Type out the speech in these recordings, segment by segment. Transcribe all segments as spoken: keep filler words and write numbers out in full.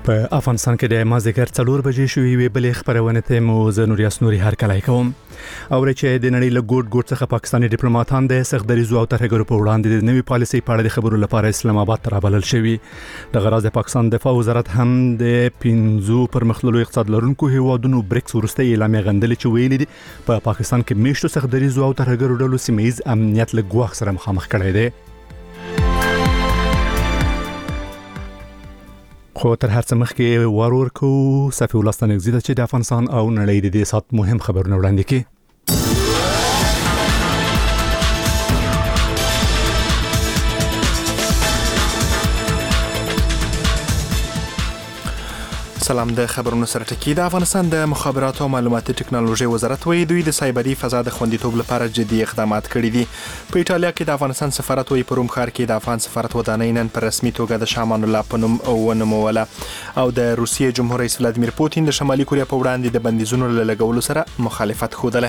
په افغانستان کې د مازدیګر څلور بجې شوې وي بلې خبرونه ته مو زه نوریاس نوري هر کله کوم او چې د نړۍ له ګوټ ګوټ څخه پاکستاني ډیپلوماټان د سختدریزو او ترهګرو په وړاندې د نوې پالیسي په اړه د خبرو لپاره اسلام آباد ته رابلل شوی د غراض د پاکستان دفاع وزارت هم د پنځو پرمختللو اقتصاد لرونکو هیوادونو بریکس ورسته اعلامیه غندلې چې ویلي دي په پاکستان کې میشتو سختدریزو او ترهګرو ډلو سیمه‌یز امنیت له ګواښ سره مخامخ کړی دی خو تر هر څه مخکې ورور کو صفي الله ستنګزیده چې د افغانستان او نړۍ د دې سات مهم خبرونه وړاندې کړي سلام د خبرونو سره ټکی د افغانستان د مخابراتو او معلوماتي ټکنالوژي وزارت وایي دوی د سایبري فضا د خوندیتوب لپاره جدي اقدامات کړي دي په ایټالیا کې د افغانستان سفارت وایي په روم ښار کې د افغان سفارت ودانۍ نن په رسمي توګه د شامان الله په نوم ونوموله او د روسیې جمهور رئیس ولادیمیر پوتین د شمالي کوریا په وړاندې د بندیزونو له لګولو سره مخالفت ښودله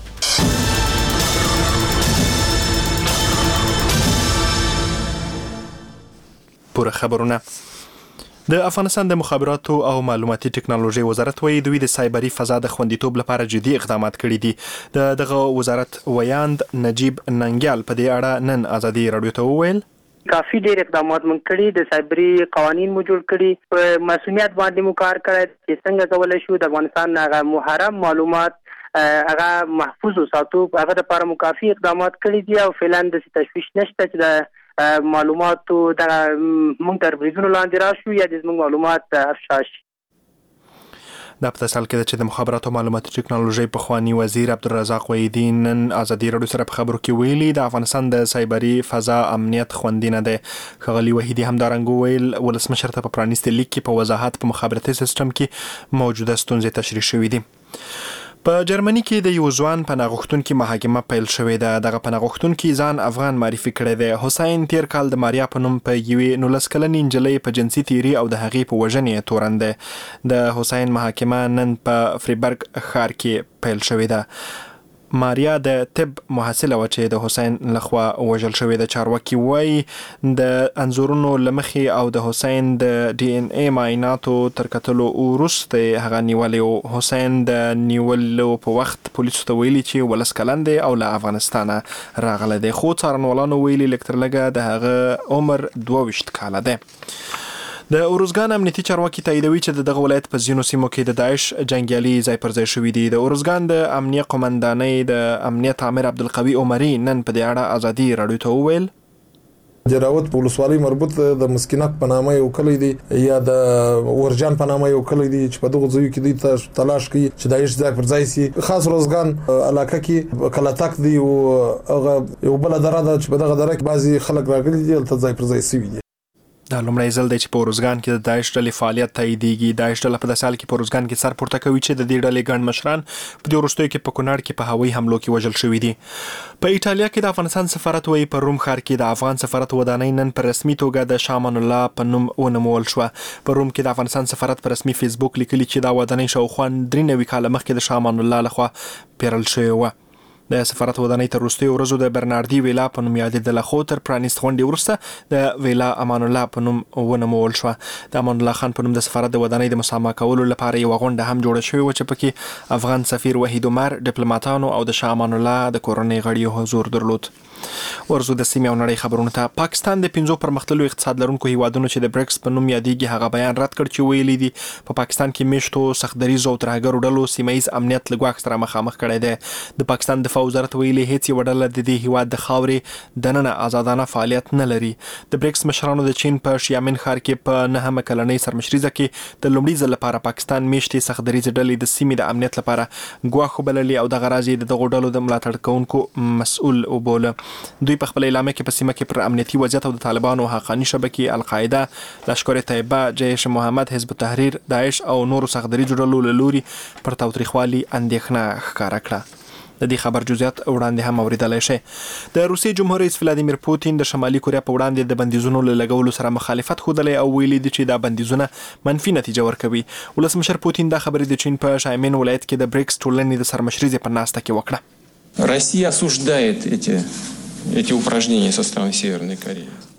پوره خبرونه د افغانستان د مخابراتو او معلوماتي ټکنالوژي وزارت وایي دوی د سایبري فضا د خوندیتوب لپاره جدي اقدامات کړي دي د دغه وزارت ویاند نجیب ننګیال په دې اړه نن ازادي رادیو ته وویل کافي ډېر اقدامات مونږ کړي د سایبري قوانین مو جوړ کړي په مسؤلیت باندې مو کار کړی چې څنګه کولای شو د افغانستان هغه محرم معلومات هغه محفوظ وساتو هغه لپاره مو کافي اقدامات کړي دي او فعلا د تشویش نشته چې د معلوماتو د مونږ تر بریزونو لاندې راشو یا د زموږ معلومات افشا شي دا په تاسو کې چې د مخابراتو او معلوماتي ټکنالوژي په خواني وزیر عبدالرزاق وحیدی نن ازادي رادیو سره په خبرو کې ویلي د افغانستان د سایبري فضا امنیت خوندي نه دی خغلی وحیدی هم دارنګ ویل ولسمشر ته په پرانیستي لیک کې په وضاحت په مخابراتي سیستم کې موجوده ستونزې تشریح شوې دي په جرمني کې د یو ځوان پناهغښتونکي محاکمه پیل شوې ده دغه پناهغښتونکي ځان افغان معرفي کړی دی حسین تیر کال د ماریا په نوم په یوې نولس کلنې نجلۍ په جنسي تیري او د هغې په وژنې تورن دی د حسین محاکمه نن په فریبرګ ښار کې پیل شوې ده ماریا د طب محصله و چې د حسین لخوا وژل شوې ده چارواکي وایي د انځورونو لمخې او د حسین د ډي ان اي معایناتو تر کتلو وروسته هغه نیولې او حسین د نیولو په وخت پولیسو ته ویلي چې ولس کلن دی او له افغانستانه راغلی دی خو څارنوالانو ویلي لږ تر لږه د هغه عمر دوه ویشت کاله دی د اورزګان امنیتي چارواکي تاییدوي چې دغه ولایت په ځینو سیمو کې د داعش جنگیالي ځای پر ځای شوي دي د اورزګان د امنیه قومندانۍ د امنیت امیر عبدالقوي عمري نن په دې اړه ازادي رادیو ته وویل جراوت په ولسوالۍ مربوط د مسکینک په نامه یو کلی دی یا د ورجان په نامه یو کلی دی چې په دغه ځایو کې دی تلاش کوي چې داعش ځای پر ځای سي خاص روزګان علاقه کې کله تک دی او هغه یو بل دره ده چې په دغه دره کې بعضي خلک راغلي دي تل ځای پر ځای سي دي دا لومړی ځل دی چې په اورزګان کې د داعش ډلې فعالیت تاییدېږي داعش ډله په داسې حال کې په اورزګان کې سر پورته کوي چې د دې ډلې ګڼ مشران په دې وروستیو کې په کونړ کې په هوایي حملو کې وژل شوي دي په ایټالیا کې د افغانستان سفارت وایي په روم ښار کې د افغان سفارت ودانۍ نن په رسمي توګه د شامان الله په نوم ونومول شوه په روم کې د افغانستان سفارت په رسمي فیسبوک لیکلي چې دا ودانۍ شاوخوا درې نوي کاله مخکې د شامان الله لخوا پیرل شوې وه د سفارت ودانۍ تر وروستیو ورځو د برناردي ویلا په نوم یادېدله خو تر پرانیست غونډې وروسته د ویلا امان الله په نوم ونومول شوه د امان الله خان په نوم د سفارت د ودانۍ د مسامح کولو لپاره یوه غونډه هم جوړه شوې وه چې پکې افغان سفیر وحید عمر ډیپلوماټانو او د شاه امان الله د کورنۍ غړیو حضور درلود ورزو د سیمې او نړۍ خبرونه ته پاکستان د پنځو پرمختللو اقتصاد لرونکو هیوادونو چې د بریکس په نوم یادېږي هغه بیان رد کړ چې ویلي دي په پاکستان کې میشتو سختدریزو او ترهګرو ډلو سیمه‌یز امنیت له ګواښ سره مخامخ کړی دی د پاکستان دفاع وزارت ویلي هیڅ یوه ډله د دې هیواد د خاورې دننه آزادانه فعالیت نه لري د بریکس مشرانو د چین په شیامن ښار کې په نهمه کلنۍ سرمشریزه کې د لومړي ځل لپاره پاکستان میشتې سختدریزې ډلې د سیمې د امنیت لپاره ګواښ وبللې او دغه راز یې د دغو ډلو د ملاتړ کوونکو مسؤل وبوله دوی په خپل اعلامیه کې په سیمه کې پر امنیتي وضعیت او د طالبانو حقاني شبکې القاعده لشکر طیبه جیش محمد حزب التحریر داعش او نورو سختدریزو ډلو له لوري پر تاوتریخوالي اندېښنه ښکاره کړه د دې خبر جزئیات وړاندې هم اوریدلای شئ د روسیې جمهور رئیس ولادیمیر پوتین د شمالي کوریا په وړاندې د بندیزونو له لګولو سره مخالفت ښودلی او ویلي دي چې دا بندیزونه منفي نتیجه ورکوي ولسمشر پوتین دا خبرې د چین په شایمین ولایت کې د بریکس ټولنې د سرمشریزې په ناسته کې وکړه Россия осуждает эти эти упражнения со стороны Северной Кореи.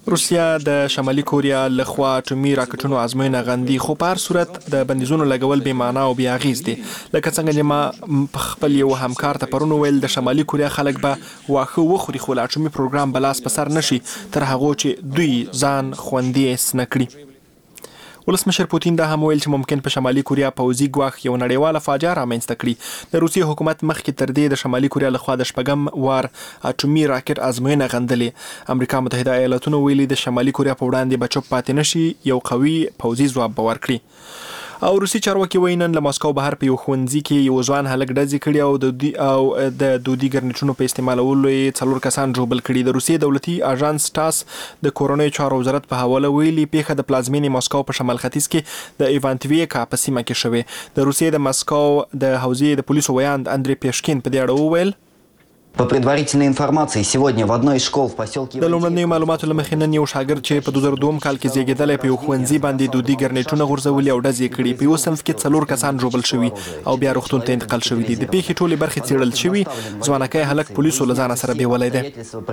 روسیا د شمالي کوریا لخوا اټومي راکټونو ازموینه غندي، خو په هر صورت د بندیزونو لګول بې معنا او بې اغیز دي. لکه څنګه چې ما په خپل یو همکار ته پرون ویل د شمالي کوریا خلک به واښه وخوري، خو له اټومي پروګرام به لاس په سر نشي تر هغو چې دوی ځان خوندي حس نه کړي. ولسمشر پوتین دا هم ویل چې ممکن په شمالي کوریا پوځي ګواښ یو نړیواله فاجعه رامنځته کړي. د روسیې حکومت مخکې تر دې د شمالي کوریا لخوا د شپږم وار اټومي راکټ ازموینه غندلې. امریکا متحده ایالاتونو ویلي د شمالي کوریا په وړاندې به چوپ پاتې نشي، یو قوي پوځي ځواب به ورکړي. او روسي چارواکي وایي نن له ماسکو بهر په یو ښوونځي کې یو ځوان هلک ډزې کړي او د دوی او د دودي ګرنیټونو په استعمالولو یې څلور کسان ژوبل کړي. د روسیې دولتي اژانس ټاس د کورنیو چارو وزارت په حواله ویلي پیښه د پلازمینې ماسکو په شمال ختیځ کې د ایوانتویکا په سیمه کې شوې. د روسیې د ماسکو د حوزې د پولیسو ویاند اندري پیشکین په دې اړه وویل По предварительной информации, сегодня в одной из школ в поселке... د لومړنیو معلوماتو له مخې نن یو شاګرد چې په دوه زره دوه کال کې زیږېدلی په یو ښوونځي باندې دودي ګرنیټونه غورځولي او ډزې یې کړي. په یو صنف کې څلور کسان ژوبل شوي او بیا روغتون ته انتقال شوي دي. د پیښې ټولې برخې څېړل شوي. ځوانکی هلک پولیسو له ځانه سره بیولی دی.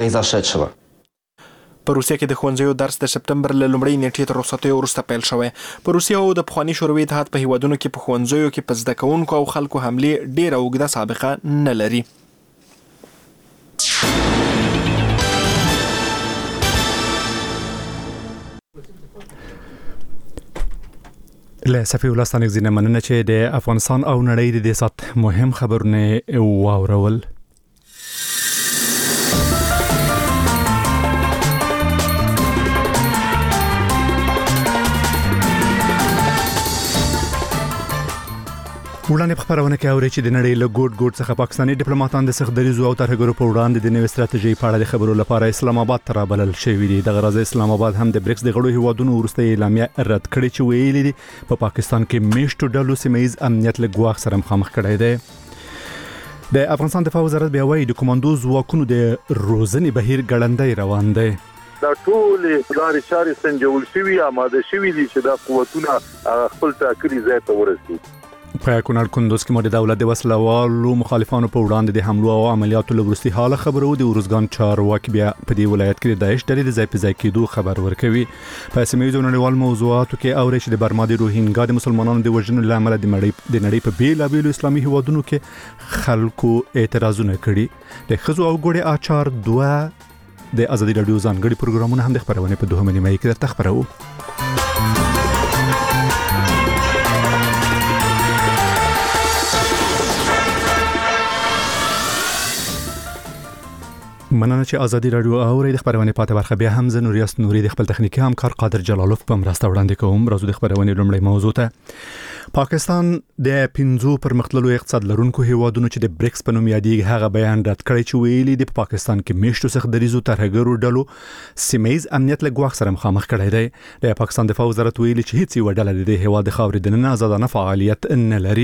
په روسیه کې د ښوونځیو درس د سپتمبر له لومړۍ نیټې تر رخصتیو وروسته پیل شوی. په روسیه او د پخواني شوروي اتحاد په هیوادونو کې په ښوونځیو کې په زده کوونکو او خلکو حملې ډېره اوږده سابقه نه لري. له صفي ولستان زینه مننه چې د افغانستان او نړۍ د سات مهم خبرونه واورول. وړاندې په خبرونه کې اوري چې د نړۍ له ګوټ ګوټ څخه پاکستاني ډیپلوماټان د سختدریزو او ترهګرو په وړاندې د نوې ستراتیژۍ په اړه د خبرو لپاره اسلام آباد ته رابلل شوي دي. دغه راز اسلام آباد هم د بریکس د غړو هیوادونو وروسته اعلامیه رد کړې چې ویلي دي په پاکستان کې میشتو ډلو سیمه ییز امنیت له ګواښ سره مخامخ کړی دی. د افغانستان دفاع وزارت بیا وایي د کمانډو ځواکونو د روزنې بهیر ګړندی روان دی. دا ټول لارې چارې سنجول شوي، آماده شوي دي چې دا قوتونه خپل ټاکلي ځای ته ورسوي. په کونړ کندوز کې مو د دولت د وسلوالو مخالفانو په وړاندې د حملو او عملیاتو له وروستي حاله خبرو د ورزګان چارواکي بیا په دې ولایت کې د داعش ډلې د ځای په ځای کېدو خبر ورکوي. په سیمه ییزو نړیوال موضوعاتو کې اوري چې د برما د روهینګا د مسلمانانو د وژنو له امله د نړۍ په بیلابیلو اسلامي هیوادونو کې خلکو اعتراضونه کړي. د ښځو او ګوړې اچار دوه د ازادي راډیو ځانګړي پروګرامونه هم د خبرونې په دوهمه نیمه کې درته خبرو. مننه چې ازادي راډیو اوري. د خبرونې پاتې برخه بیا هم زه نوریاس نوري د خپل تخنیکی همکار قادر جلالوف په مرسته وړاندې کوم. راځو د خبرونې لومړی موضوع ته. پاکستان د پنځو پرمختللو اقتصاد لرونکو هیوادونو چې د بریکس په نوم یادېږي هغه بیان رد کړی چې ویلي دی په پاکستان کې میشتو سختدریزو ترهګرو ډلو سیمه ییز امنیت له ګواښ سره مخامخ کړی دی. د پاکستان دفاع وزارت ویلي چې هیڅ یو ډله د هیواد خاورې دننه آزادانه فعالیت نه لري.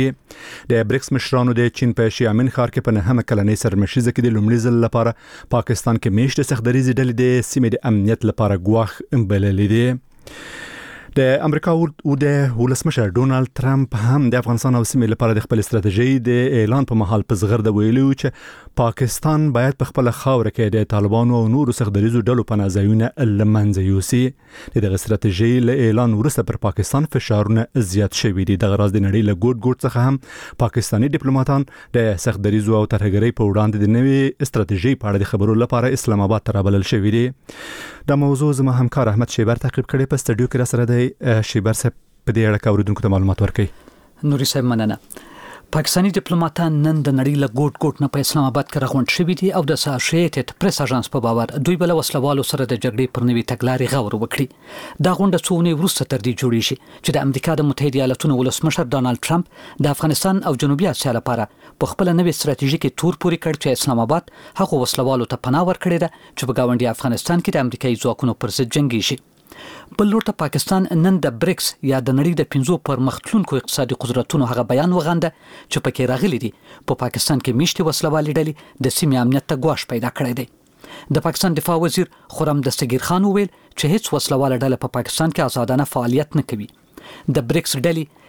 د بریکس مشرانو د چین په شیامین ښار کې په نهمه کلنۍ سرمشیزه کې د لومړي ځل لپاره پاکستان کې میشتو سختدریزې ډلې د سیمې د امنیت لپاره ګواښ بللې دي. د امریکا او د ولسمشر ډونالد ترامپ هم د افغانستان او سیمې لپاره د خپل ستراتیژۍ د اعلان په مهال په زغرده ویلي چې پاکستان باید په خپل خاور کې د طالبانو او نورو سختدریزو ډلو پناه ځایونه له منځه یوسي. دغه ستراتیژۍ له اعلان وروسته پر پاکستان فشارونه زیات شوي دي. دغه راز د نړۍ له ګوټ ګوټ څخه هم پاکستاني ډیپلوماټان د سختدریزو او ترهګرۍ په وړاندې د نوې ستراتیژۍ په اړه د خبرو لپاره اسلام آباد ته رابلل شوي دي. دا موضوع زما همکار احمد شیبر تعقیب کړي. په سټډیو کې را سره دی شیبر صاحب په دې اړه اوریدونکو ته معلومات ورکړي. نوري صاحب مننه. پاکستانی ډیپلوماټان نن د نړۍ له ګوټ ګوټ نه په اسلام آباد کې راغونډ شوي دي او د اسوسییټډ پریس اژانس په باور دوی بل وسلوالو سره د جګړې پر نوې تګلارې غور وکړي. دا غونډه څو ورځې وروسته تر دې جوړې شي چې د امریکا د متحده ایالاتونو ولسمشر ډانلډ ټرمپ د افغانستان او جنوبي اسیا لپاره په خپل نوې ستراتیژي کې تور پوري کړ چې اسلام آباد هغه وسلوالو ته پناه ورکړي ده چې په گاونډي افغانستان کې د امریکایي ځواکونو پر ضد جنگي شي. بل لور ته پاکستان نن د بریکس یا د نړۍ د پنځو پرمختلونکو اقتصادي قدرتونو هغه بیان وغنده چې پکې راغلي دي په پاکستان کې میشتي وسلوالې ډلې د سیمې امنیت ته ګواښ پیدا کړی دی. د پاکستان دفاع وزیر خرم دستگیر خان وویل چې هیڅ وسلواله ډله په پاکستان کې آزادانه فعالیت نه کوي. د بریکس ډلې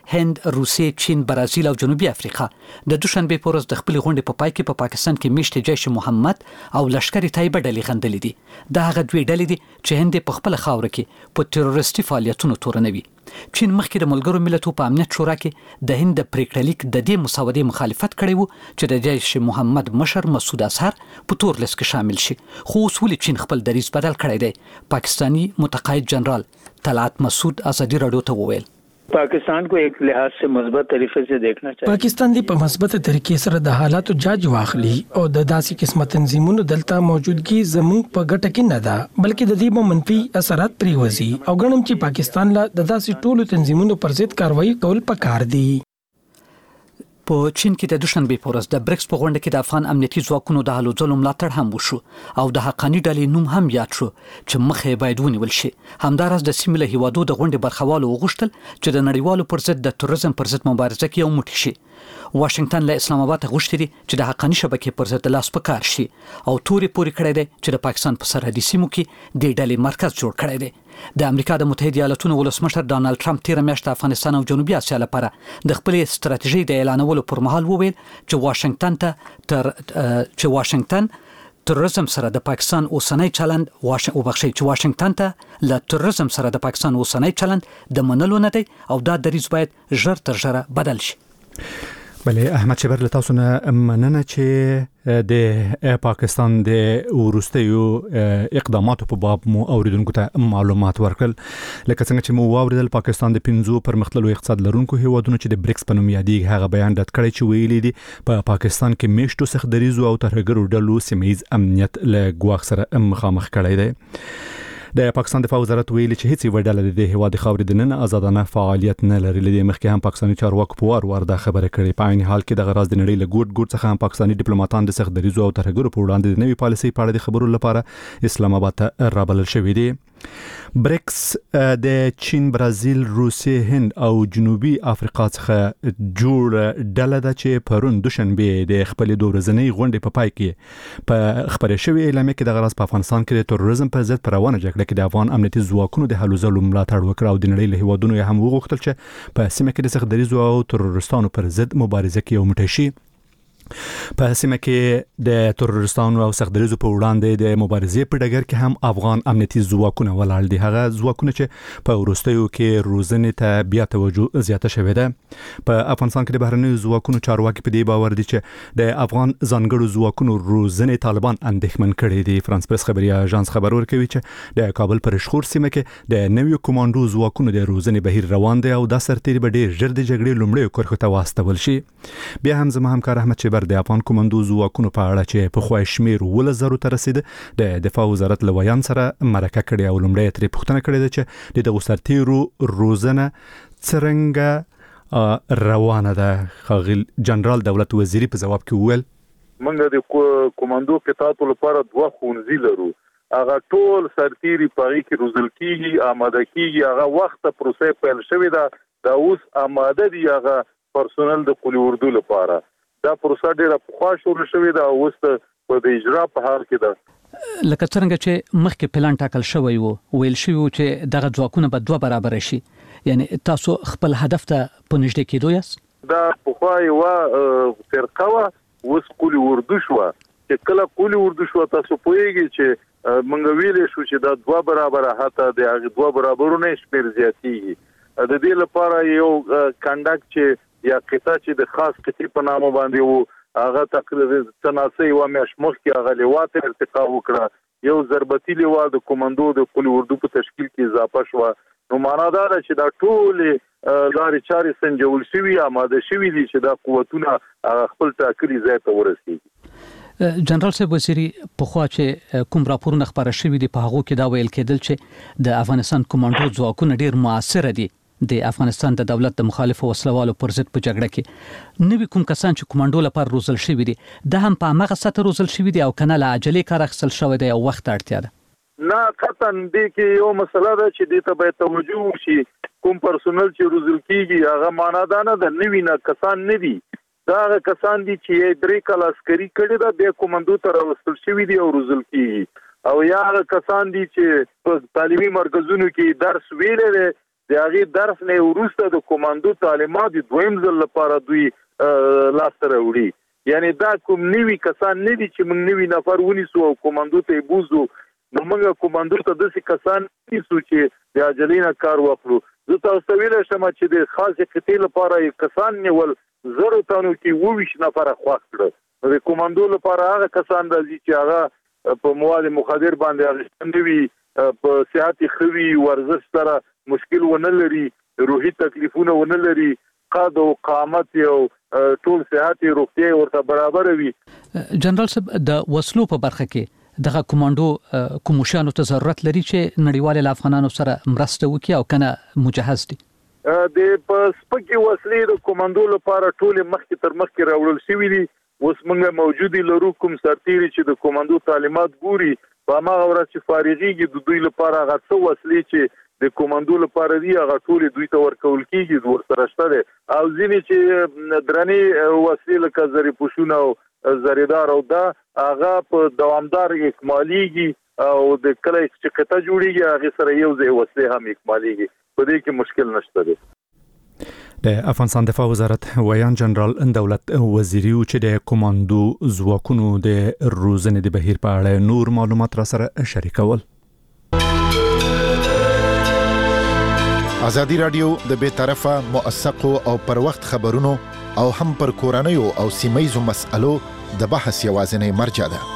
هند، روسیې، چین، برازیل او جنوبي افریقا د دوشنبه په ورځ د خپل غونډې په پای کې په پاکستان کې میشت جیش محمد او لشکري طیبه ډلې غندلې دي. دا هغه دوی ډلې دي چې هند په خپل خاور کې په تروریستي فعالیتونو تورنوي. چین مخکې د ملګرو ملتونو په امنیت شورا کې د هند پریکړه لیک د دې مسودې مخالفت کړی وو چې د جیش محمد مشر مسعود اظهر په تور لیست کې شامل شي. خو اوس ولې چین خپل دریځ بدل کړی دی؟ پاکستانی متقاعد جنرال طلعت مسعود ازادي رادیو ته وویل पाकिस्तान को एक लिहाज से مثبت طریقے سے دیکھنا चाहिए. पाकिस्तान دی په مثبت طریقې سره د حالاتو جاج واخلي او د داسې قسمه تنظیمونو دلته موجودګي زموږ په ګټه کې نه ده، بلکې د دې په منفي اثرات پریوزي او ګڼم چې پاکستان لا د داسې ټولو تنظیمونو پر ضد کاروایی کول پکار دي. په چین کې د دوشنبه په ورځ د بریکس په غونډه کې د افغان امنیتي ځواکونو د هلو ځلو ملاتړ هم وشو او د حقاني ډلې نوم هم یاد شو چې مخه باید ونیول شي. همدارس د سیمه له هیوادو د غونډې برخوالو وغوښتل چې د نړیوالو پر ضد د تروریزم پر ضد مبارزه کې یو موټی شي. واشنگټن له اسلام آباد غوښتي دي چې د حقاني شبکې پر ضد لاس پکار شي او توري پوری کړی دی چې د پاکستان په سرحدي سیمو کې د ډلې مرکز جوړ کړی دی. د امریکا د متحده ایالاتونو ولسمشر ډانلډ ټرمپ تیر میاشت افغانستان او جنوبي اسیا لپاره د خپل ستراتیژي د اعلانولو پر مهال وویل چې واشنگټن ته تر چې واشنگټن تروریزم سره د پاکستان اوسنۍ چلند واش او بخښي چې واشنگټن ته له تروریزم سره د پاکستان اوسنۍ چلند د منلو نه دی او دا دریځ باید ژر تر ژره بدل شي. بله احمد شبر له تاسو نه مننه چې د پاکستان د ورستیو اقداماتو په باب مو اوریدونکو ته معلومات ورکړل. لکه څنګه چې مو واوریدل پاکستان د پنځو پرمختللو اقتصاد لرونکو هیوادونو چې د بریکس په نوم یادېږي هغه بیان رد کړی چې ویلي دي په پاکستان کې میشتو سخت دریزو او ترهګرو ډلو سیمه‌ییز امنیت له ګواښ سره مخامخ کړی دی. د پاکستان دفاع وزارت ویلي چې هیڅ یو ډله د هیواد خاورې د نن آزادانه فعالیت نه لري. لدې مخکې هم پاکستاني چارواکو په وار وار دا خبره کړې. په عین حال کې د غراض د نړۍ له ګوټ ګوټ څخه هم پاکستاني ډیپلوماټان د سخت دریزو او ترهګرو په وړاندې د نوې پالیسۍ په اړه د خبرو لپاره اسلام آباد ته رابلل شوي دي. بریکس د چین، برازیل، روسیې، هند او جنوبي افریقا څخه جوړ ډله ده چې پرون دوشنبه د خپل دوه ورځنۍ غونډې په پای کې په خبرې شوې اعلامیه کې د غراض په افغانستان کې د تروریزم پر ضد روانه جګړه کې د افغان امنیتي ځواکونو د هلو ځلو ملاتړ وکړ او د نړۍ له هیوادونو هم وغوښتل چې په سیمه کې د سخت دریزو او تروریستانو پر ضد مبارزه کې یو موټی شي. په سیمه کې د تروریستانو او سخت دریزو په وړاندې د مبارزې په ډګر کې هم افغان امنیتي ځواکونه ولاړ دي. هغه ځواکونه چې په وروستیو کې روزنې ته بیا توجه زیاته شوې ده. په افغانستان کې د بهرنیو ځواکونو چارواکي په دې باور دي چې د افغان ځانګړو ځواکونو روزنې طالبان اندېښمن کړي دي. فرانس پریس خبري اژانس خبر ورکوي چې د کابل پر شخور سیمه کې د نویو کمانډو ځواکونو د روزنې بهیر روان دی او دا سرتیري به ډېر ژر د جګړې لومړیو کرښو ته واستول شي. بیا هم زما همکار احمد شبر د افغان کمانډو ځواکونو په اړه چې په خوای شمیر ولس زرو ته رسید د دفاع وزارت لویان سره مرکه کړې او لومړی ترې پوښتنه کړې ده چې د دغو سرتیرو روزنه څرنګه روانه ده. ښاغلی جنرال دولت وزیری په جواب کې وویل موږ د کمانډو قطعاتو لپاره دوه ښوونځي لرو. هغه ټول سرتیري په هغې کې روزل کېږي، آماده کېږي. هغه وخته پروسه پیل شوې ده، دا اوس آماده دي هغه پرسونل د قوي اردو لپاره. دا پروسه ډیره پخوا شروع شوې ده او اوس په د اجرا په حال کې ده. لکه څنګه چې مخکې پلان ټاکل شوی وو، ویل شوی وو چې دغه ځواکونه به دوه برابر شي. یعنی تاسو خپل هدف ته په نږدې کېدو یاست؟ دا پخوا یوه فرقه وه، اوس قوي اردو شوه. چې کله قوي اردو شوه تاسو پوهیږئ چې موږ ویلی شو چې دا دوه برابره حتی د هغې دوه برابرونه شمېر زیاتېږي. د دې لپاره یو کنډک چې یا قطعه چې د خاص قطعې په نامه باندې وو هغه تقریبا تناسي یوه میاشت مخکې هغه لوا ته ارتقا وکړه. یو ضربتي لوا د کمانډو د قوي اردو په تشکیل کې اضافه شوه. نو معنا دا ده چې دا ټولې لارې چارې سنجول شوي، آماده شوي دي چې دا قوتونه خپل ټاکلي ځای ته ورسېږي. جنرال صاحب وزیری پخوا چې کوم راپورونه خبره شوي دي په هغو کې دا ویل کېدل چې د افغانستان کمانډو ځواکونه ډېر موثره دي د افغانستان د دولت د مخالفو وسلوالو پر ضد په جګړه کې. نوي کوم کسان چې کمانډو لپاره روزل شوي دي دا هم په همغه سطح روزل شوي دي او کنه له عجلې کار اخیستل شوی دی او وخت اړتیا ده؟ نه قطعا دې کې یو مسله ده چې دې ته باید توجه وشي. کوم پرسونل چې روزل کېږي هغه معنا دا نه ده نوي نه کسان نه دي، دا هغه کسان دي چې درې کاله عسکري کړي ده بیا کمانډو ته راوستل شوي دي او روزل کېږي. او یا هغه کسان دي چې په تعلیمي مرکزونو کې درس ویلی دی د هغه درس نه وروسته د کوماندو تعلیمات دویم ځل لپاره دوی لاس ته راوړي. یعنی دا کوم نوی کسان نه دي چې موږ نوی نفر ونیسو او کوماندو ته بوزو، نو موږ کوماندو ته داسې کسان نیسو چې د اجلینا کار وکړو. زه تاسو ته ویلی شم چې د خاصې خطې لپاره کسان نیول زرو تنو کې اووه ویشت نفره خوښ کړه. نو د کوماندو لپاره هغه کسان راځي چې هغه په مواد مخدر باندې اغېزمن وي، په صحت ښه وي، ورزش سره مشکل ونه لري، روحي تکلیفونه ونه لري، قد او قامت او ټول صحت روغتیا ورته برابر وي. جنرال صاحب د وسلو په برخه کې دغه کمانډو کومشانو ته ضرورت لري چې نړیوال افغانانو سره مرسته وکړي او کنه مجهز دي؟ د په سپکي وسلې د کمانډو لپاره ټول مخکې تر مخکې راوړل شوی دي. اوس موږ موجودي لرو کوم سرتیري چې د کمانډو تعلیمات ګوري په هغه ورځ چې فارغيږي د دوی لپاره هغه څه وسلې چې د کوماندو لپاره دی هغه ټول دوی ته ورکول کیږي ورسره شته. او ځینې چې درنې وسلې لکه زری پوشونه او زریدار او دا هغه په دوامدار اکمالیږي او د کله چې قطعه جوړیږي هغه سره یو ځای وسلې هم اکمالیږي. په دې کې مشکل نشته دی. د افغانستان دفاع وزارت ویان جنرال دولت وزیری چې د کوماندو ځواکونو د روزنې د بهیر په اړه نور معلومات را سره شریکول. ازادي رادیو د بې طرفه موثقو او پر وخت خبرونو او هم پر کورنیو او سیمایزو مسألو د بحث یوازینی مرجع ده.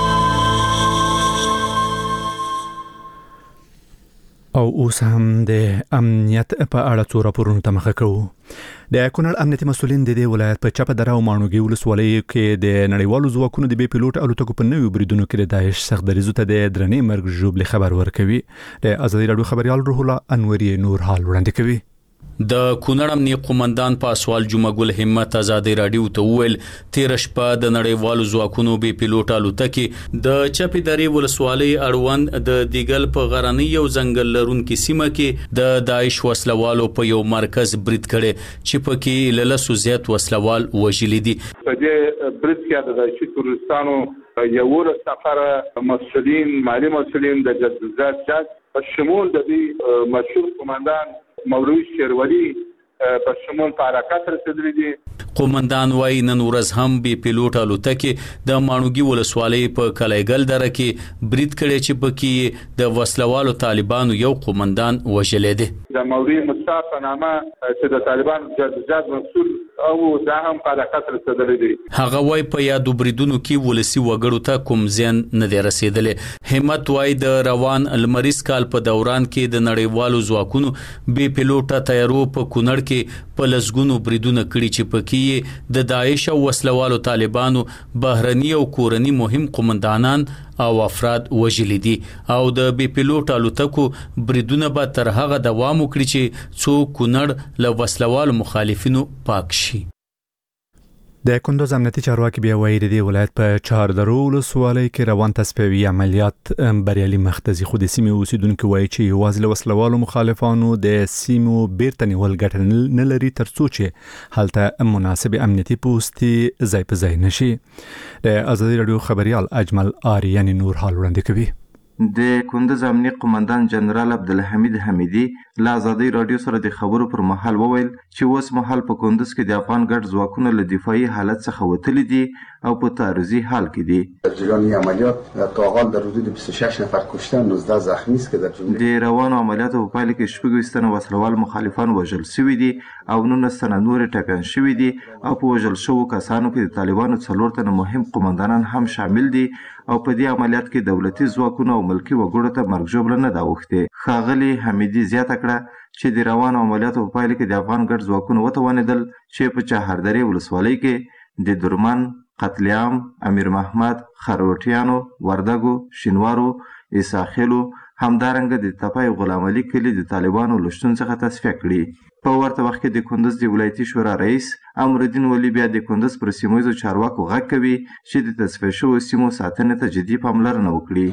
او اوس هم د امنیت په اړه څو راپورونو ته مخه کوو. د کونړ امنیتي مسولین د دې ولایت په چپه دره او ماڼوګي ولسوالۍ کې د نړیوالو ځواکونو د بې پیلوټ الوتکو په نویو بریدونو کې د داعش سخت دریځو ته د درنې مرګ ژوبلې خبر ورکوي. د ازادي رادیو خبريال روح الله انوري نور حال وړاندې کوي. د کونړ امنیتي قومندان پاسوال جمعه ګل همت ازادي رادیو ته ویل تیر شپه د نړیوالو ځواکونو بې پیلوټ الوتکې د چپې درې ولسوالۍ اړوند د دیګل په غرنۍ یو ځنګل لرونکي سیمه کې د داعش وسلوالو په یو مرکز برید کړي چې پکې للسو زیات وسلوال وژلي دي. په دې برید کې د داعش تورستانو یو سفر مسؤلین مالی مسؤلین د جزات جات په شمول د دې مشهور قومندان مولوی شیرولی په شمول په حرکت رسیدلی دي. قومندان وايي نن ورځ هم بې پیلوټ الوتکې د ماڼوګي ولسوالۍ په کلایګل دره کې برید کړي چې پکې د وسلوالو طالبانو یو قومندان وژلی دی. د مولوی مصطفی په نامه چې د طالبانو جزات مسؤل او دا هم په حرکت رسیدلی دي. هغه وايي په یادو بریدونو کې ولسی وګړو ته کوم زیان نه دی رسیدلی. همت وايي د روان المریز کال په دوران کې د نړیوالو ځواکونو بې پیلوټه طیارو په کونړ کې په لسګونو بریدونه کړي چې پکې د داعش او وسلوالو طالبانو بهرني او کورني مهم قومندانان او افراد وژلي دي او د بې پیلوټ الوتکو بریدونه به تر هغه دوام وکړي چې څو کونړ له وسلوالو مخالفینو پاک شي. د کندوز امنیتي چارواکي بیا وایي د ولایت په چهار درو ولسوالۍ کې روان تصفیوي عملیات بریالي مختزي خو د سیمې اوسیدونکو وایي چې یوازې له وسلوالو مخالفانو د سیمو بیرته نیول ګټه نه لري تر څو چې هلته مناسب امنیتي پوستې ځای په ځای نشي. د ازادي رادیو خبريال اجمل آریان نور حال وړاندې کوي. د کندوز امنیتي قومندان جنرال عبدالحمید حمیدی له ازادي رادیو سره د خبرو پر مهال وویل چې اوس مهال په کندوز کې د افغان ګډ ځواکونه له دفاعي حالت څخه وتلي دي او په تعرضي حال کې دي. جریان عملیات تا حال در حدود بیست و شش نفر کشته نوزده زخمی است که در جمله د روانو عملیاتو په پایله کې شپږ ویشت تنه وسلوال مخالفان وژل شوي دي او نولس تنه نور ټپیان شوي دي او په وژل شوو کسانو کې د طالبانو څلور تنه مهم قومندانان هم شامل دي او په دې عملیات کې دولتي ځواکونه او ملکی وګړو ته مرګ ژوبله نه ده اوښتې. ښاغلي حمیدي زیاته کړه چې د روانو عملیاتو په پایله کې د افغان ګډ ځواکونه وتوانېدل چې په چهاردرې ولسوالۍ کې د درمن، قتلیام، امیر محمد، خروټیانو، وردګو، شینوارو، عیساخیلو همدارنګه د تپای غلام علي کلي د طالبانو له شتون څخه تصفیه کړي. په ورته وخت کې د کندوز د ولایتي شورا رئیس امرالدین ولی بیا د کندوز پر سیمایزو چارواکو غږ کوي چې د تصفیه شویو سیمو ساتنې ته جدي پاملرنه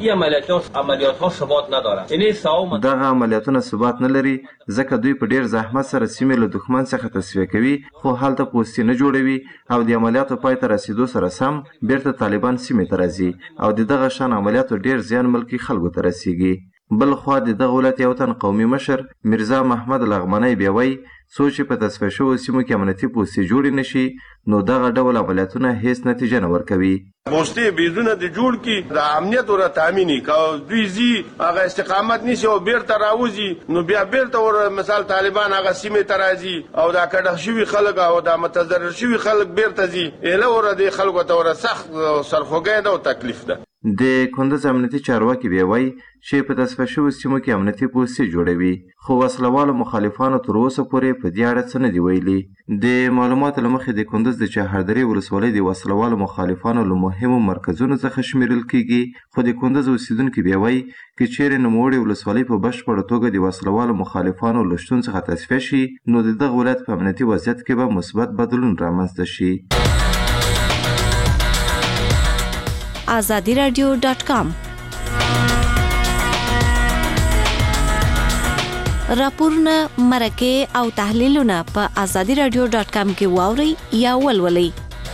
وکړي. دغه عملیاتونه ثبات نه لري ځکه دوی په ډیر زحمت سره سیمې له دښمن څخه تصفیه کوي خو هلته پوستې نه جوړوي او د عملیاتو پای ته رسیدو سره سم بیرته طالبان سیمې ته راځي او د دغه شان عملیاتو ډیر زیان ملکي خلکو ته رسیږي. بل خو د دغه ولایت یو تن قومي مشر مرزا محمد لغمنی بیا وایي څو چې په تصفیه شوو سیمو کې امنیتي پوستې جوړې نشي نو دغه ډول عملیاتونه هیڅ نتیجه نه ورکوي. پوستې بیزونه د جوړ کی د امنیت ور تامینی کا دوی زی هغه استقامت نشي او بیرته راوځي نو بیا بیرته ور مثال طالبان هغه سیمه ترازی او دا کډه شوی خلک او دا متضرر شوی خلک بیرته زی اله ور د خلکو ته ور سخت سرخوګه ده او تکلیف ده. د کندز امنیتي چارواکي بیا وایي چې په تصفیه شوو سیمو کې امنیتي پوستې جوړوي خو وسلوالو مخالفانو تر اوسه پورې په دې اړه څه نه دي ویلي. د معلوماتو له مخې د کندز د چهاردرې ولسوالۍ د وسلوالو مخالفانو له مهمو مرکزونو څخه شمیرل کیږي خو د کندز اوسیدونکي بیا وایي که چیرې نوموړې ولسوالۍ په بشپړه توګه د وسلوالو مخالفانو له شتون څخه تصفیه شي نو د دغه ولایت په امنیتي وضعیت کې به مثبت بدلون رامنځته شي. آزادی رادیو ډاټ کام راپورونه مرکه او تحلیلونه په آزادی رادیو ډاټ کام کې واورئ یا ولولئ.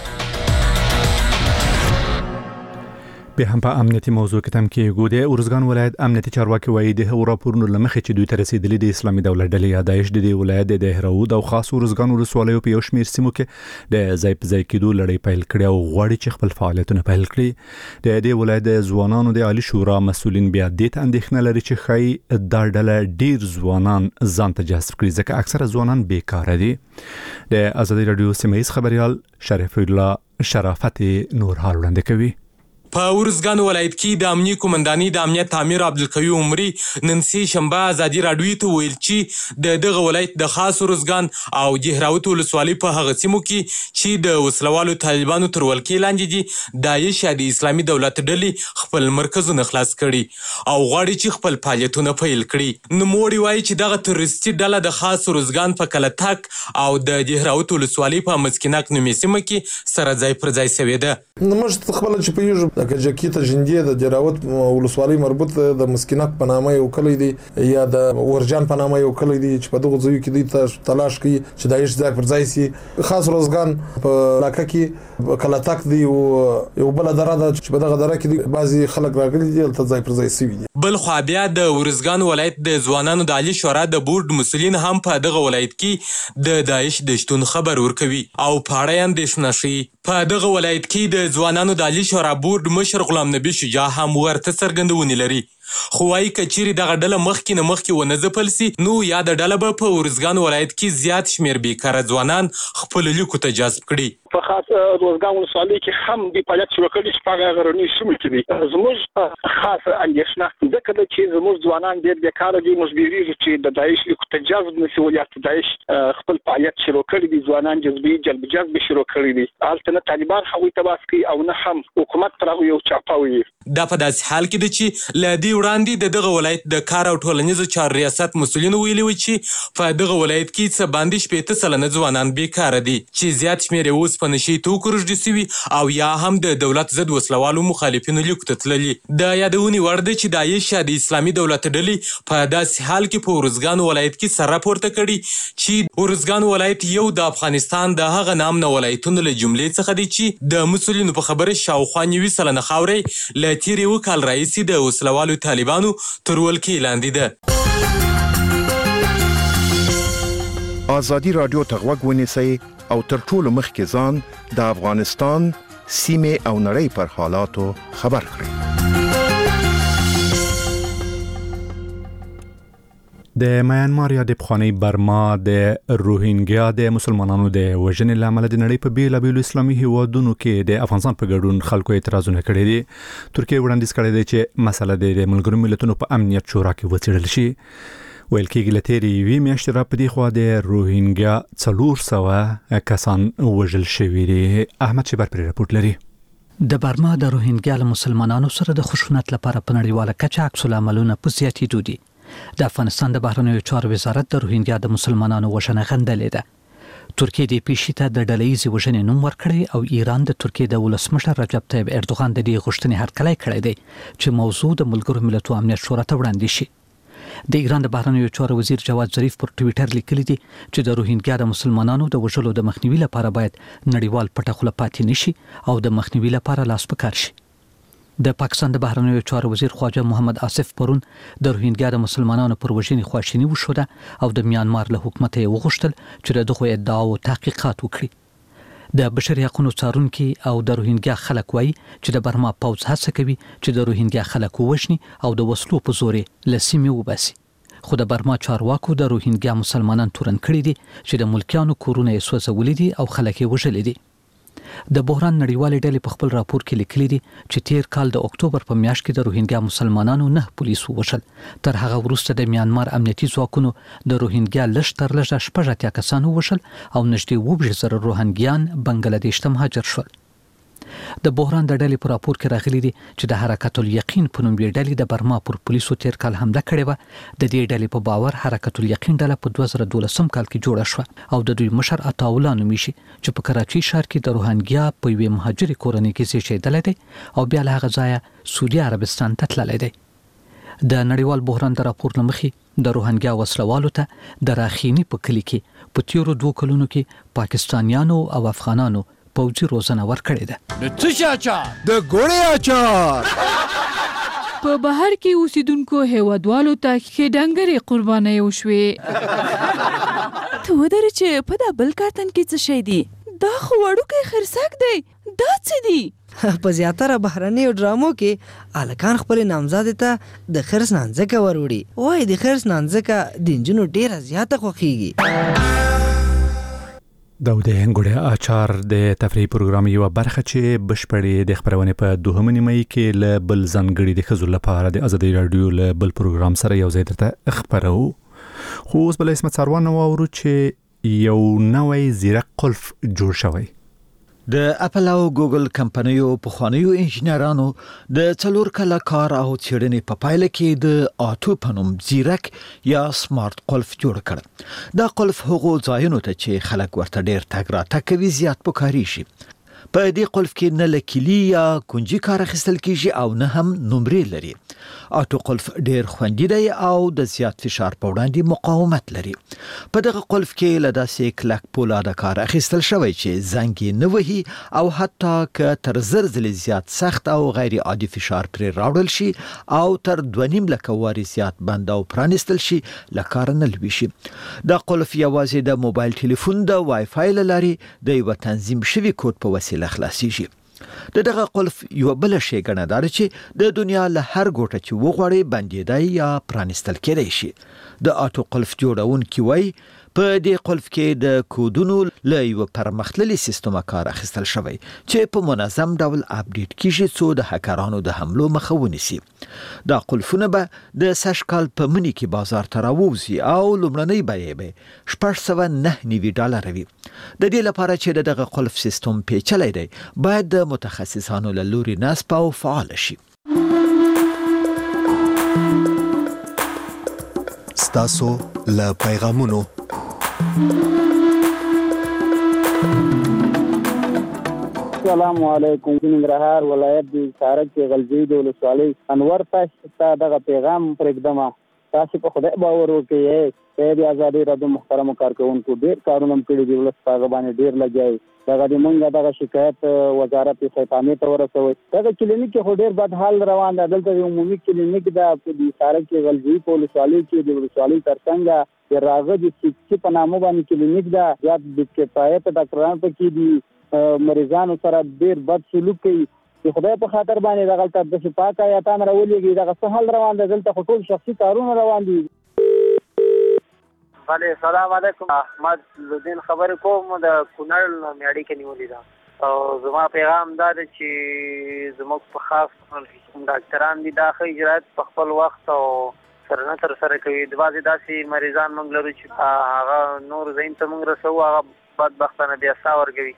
به هم په امنیتي موضوع کې تم کې ګوده ورزګان ولایت امنیتي چارواکي وایي د راپورونو لمخې چې دوی ته رسیدلي د اسلامي دولت ډلې یا داعش د ولایت د دهراود او خاص ورزګان ولسوالیو په یو شمېر سیمو کې د ځای په ځای کېدو لړۍ پیل کړې او غواړي چې خپل فعالیتونه پیل کړي. د دې ولایت د ځوانانو د عالی شورا مسؤلین بیا د اندېښنه لري چې خای دا ډله ډیر ځوانان ځان ته جذب کړي ځکه اکثره ځوانان بیکاره دي. د آزادی رادیو سیمه‌ییز خبريال شریف الله شرافت نور حال وړاندې کوي. په ورزګان ولایت کې د امنیه قومنداني د امنیت امیر عبدالقوی عمري نن سه شنبه آزادی رادیو ته ویل چې د دغه ولایت د خاص ورزګان او دهراوت ولسوالۍ په هغه سیمو کې چې د وسلوالو طالبانو تر ولکې لاندې دي داعش یا د اسلامي دولت ډلې خپل مرکزونه خلاص کړي او غواړي چې خپل فعالیتونه پیل کړي. نوموړي وایي چې دغه تروریستي ډله د خاص ورزګان په کلتک او د دهراوت ولسوالۍ په مسکینک نومې سیمه کې سره ځای پر ځای شوې ده. موږ خپل چې په د کجکیته جندې د دراوت ولسوالۍ مربوط د مسکینک په نامه یو کلی دی یا د ورجان په نامه یو کلی دی چې په دغه ځای کې دی تلاش کوي چې دایښ ځای پر ځای سي. خاص روزګان په علاقه کې کله تک دی او یو بل دره ده چې په دغه دره کې بعضي خلک راغلي دي ته ځای پر ځای سي. بل خو بیا د ورزګان ولایت د ځوانانو د عالی شورا د بورډ مسولین هم په دغه ولایت کې د داعش د شتون خبر ورکوي او په اړه اندېښنه شي. په دغه ولایت کې د ځوانانو د عالی شورا بورډ مشر غلام نبی شجاع هم ورته څرګندونې لري خو وايي کچيري دغه ډله مخکې نه مخکې ونه ځپل سي نو یا د ډله به په ورزګان ولایت کې زیات شمیر بیکاره ځوانان خپل لیکو ته جذب کړي. په خاص ورزګان ولسوالۍ کې هم د فعالیت شروع کړي چې په غرنی سیمو کې دي زموږ خاص اندېښنه ځکه ده چې زموږ ځوانان ډېر بیکاره دي. موږ بیریږو چې د داعش لیکو ته جذب نشي ولیات داعش خپل فعالیت شروع کړي دي ځوانان جذبي جلب جذب شروع کړي دي هلته نه طالبان هغوی ته باس کوي او نه هم حکومت پر هغوی یو چاپاوي. دا په داسې حال کې ده چې له دې وړاندې د دغه ولایت د کار او ټولنیزو چارو ریاست مسؤلینو ویلي وو چې په دغه ولایت کې څه باندې شپېته سلنه ځوانان بیکاره دي چې زیات شمیر یې اوس په نشي توکو روږدي سوي او یا هم د دولت ضد وسلوالو مخالفینو لیکو ته تللي. د یادونې وړ ده چې داعش یا د اسلامي دولت ډلې په داسې حال کې په ورزګان ولایت کې سر راپورته کړي چې ورزګان ولایت یو د افغانستان د هغه نام نه ولایتونو له جملې څخه دی چې د مسؤلینو په خبره شاوخوا نوي سلنه خاورې له تیر یو کال راهیسې د وسلوالو طالبانو تر ولکې لاندې ده. آزادی رادیو ته غوږ ونیسئ او تر ټولو مخکې ځان د افغانستان سیمې او نړۍ پر حالاتو خبر کړئ. د میانمار یا د پخوانی برما د روهینګیا د مسلمانانو د وژنې لامل د نړۍ په بیلابیلو اسلامي هیوادونو کې د افغانستان په ګډون خلکو اعتراضونه کړي دي. ترکیه وړاندیز کړی دی چې مسله د ملګرو ملتونو په امنیت شورا کې وڅېړل شي. ویل کېږي له تېرې یوې میاشتې را په دې خوا د روهینګیا څلور سوه کسان وژل شوي دي. احمد شیبر پرې راپورټ لري. د برما د روهینګیا له مسلمانانو سره د خشونت لپاره په نړیواله کچه عکس العملونه په زیاتېدو دي. د افغانستان د بهرنیو چارو وزارت د روهینګیا د مسلمانانو وژنه غندلې ده. ترکیه د پیښې ته د ډلهییزې وژنې نوم ورکړی او ایران د ترکیه د ولسمشر رجب طیب اردوغان د دې غوښتنې هرکلی کړی دی چې موضوع د ملګرو ملتونو امنیت شورا ته وړاندې شي. د ایران د بهرنیو چارو وزیر جواد ظریف پر ټویټر لیکلی دی چې د روهینګیا د مسلمانانو د وژلو د مخنیوي لپاره باید نړیوال پټه خوله پاتې نشي او د مخنیوي لپاره لاس په کار شي. د پاکستان د بهرنیو چارو وزیر خواجه محمد آصف پرون د روهینګیا د مسلمانانو پر وژنې خواشینی وشوده او د میانمار له حکومت یې وغوښتل چې دغه ادعاو تحقیقات وکړي. د بشري حقوقو څارونکو او د روهینګیا خلک وایي چې د برما پوځ هڅه کوي چې د روهینګیا خلک ووژني او د وسلو په زور له سیمې وباسي. خو د برما چارواکو د روهینګیا مسلمانان تورن کړي دي چې د ملکیانو کورونه یې سوځولي دي او خلک یې وژلي دي. د بحران نړیوالې ډلې په خپل راپور کې لیکلي دي چې تیر کال د اکتوبر په میاشت کې د روهینګیا مسلمانانو نه پولیس ووژل. تر هغه وروسته د میانمار امنیتي ځواکونو د روهینګیا لږ تر لږه شپږ اتیا کسان ووژل او نږدې اووه زره روهینګیان بنگلاديش ته مهاجر شول. د بحران د ډلې په راپور کې راغلي دي چې د حرکت الیقین په نوم یې ډلې د برما پر پولیسو تیر کال حمله کړې و. د دې ډلې په باور حرکت الیقین ډله په دوه زره دولسم کال کې جوړه شوه او د دوی مشر عطاالله نومیشي چې په کراچي ښار کې د روهینګیا په یوې مهاجري کورنۍ کې زیږیدلی دی او بیا له هغه ځایه سعودي عربستان ته تللی دی. د نړیوال بحران د راپور له مخې د روهینګیا وسلوالو ته د راخینی په کلی کې په تیرو دوه کلونو کې پاکستانیانو او افغانانو پوځي روزنه ورکړې ده. د څه اچار د ګوړې اچار په بهر کې اوسیدونکو هیوادوالو ته خېډنګري قرباني وشوي. ته ودرې چې په دا بل کارتن کې څه شي دي؟ دا خو وړوکی خرسک دی. دا څه دي؟ په زیاتره بهرنیو ډرامو کې الکان خپل نامزاد ته د خرس نانځکه وروړي. وای د خرس نانځکه د نجونو ډیره زیاته خوښیږي. دا د هنګوړې اچار د تفریحي پروګرام یو برخه چې بشپړې د خبرونه په دوهمه نیمه کې ل بل ځنګړي د خزو لپاره د ازادي رادیو ل بل پروګرام سره یو ځای درته خبرو. خو اوس بل اسمت څاروان وورو چې یو نوې زیرک قلف جوړ شوی. د اپل او ګوګل کمپنیو په خوانیو انجنیرانو د څلور کله کار او څېړنې په پایله کې د آټو پنوم زیرک یا سمارټ قلف جوړ کړ. دا قلف هغو ځایونو ته چې خلک ورته ډېر تګ راتګ کوي زیات پکارېږي. په دې قلف کې نه لکلی یا کنجي کار اخیستل کیږي او نه هم نمرې لري. آټو قلف ډېر خوندي دی او د زیات فشار په وړاندې مقاومت لري. په دغه قلف کې له داسې کلک پولاده کار اخیستل شوی چې زنګ یې نه وهي او حتی که تر زر ځلې زیات سخت او غیر عادي فشار پرې راوړل شي او تر دوه نیم لکه وارې زیات بند او پرانیستل شي له کاره نه لویږي. دا قلف یوازې د موبایل ټلیفون د وای فای له لارې د یوه تنظیم شوي کوډ په وسیله خلاصیږي. د دغه قلف یو بل ښېګڼه دا ده چې د دنیا له هر ګوټه چې وغواړي بندېدای یا پرانیستل کېدای شي. د آټو قلف جوړونکي وایي په دې قلف کې د کودونو له یو پرمختللي سیستمه کار اخیستل شوی چې په منظم ډول اپډیټ کیږي څو د هکرانو د حملو مخه ونیسي. دا قلفونه به د سږ کال په مني کې بازار ته راووځي او لومړنۍ بیې به شپږ سوه نه نوي ډالره وي. د دې لپاره چې دغه قلف سیستم پیچلی دی باید د متخصصانو له لوري نصب او فعال شي. ستاسو له پیغامونو السلام علیکم. ننګرهار ولایت د سارک کې غلجی د ولسوالۍ انور تاسو ته دغه پیغام پرېږدم. تاسو په خدای باور وکړئ چې د ازادي رادیو محترم کارکونکو ډېر کارونه کړي دي، ولس هغه باندې ډېر لګي. دغه د مونږه دغه شکایت وزارت خیطانې ته ورسوي. دغه کلینیک خو ډېر بد حال روان دی. دلته یو عمومي کلینیک د سارک کې غلجی په ولسوالۍ کې د ولسوالۍ ترڅنګ د راغه د سیکسي په نامه باندې کلینیک دا زیات د کفایت ډاکټران پکې دي، مریضانو سره ډېر بد سلوک کوي. د خدای په خاطر باندې دغه د شفاعت آیاتان راولېږي. دغه څه حل روان دی دلته خو ټول شخصي کارونه روان دي. بله السلام علیکم. احمد لودین خبرې کوم د کونړ میاړي کې نیولې ده او زما پیغام دا دی چې زموږ په خاص ډاکټران دي دا ښه اجرات په خپل وخت او سره نه تر سره کوي. د بعضې داسې مریضان موږ لرو چې هغه نور ځایونو ته موږ رسوو، هغه بدبختانه بیا ساه ورکوي.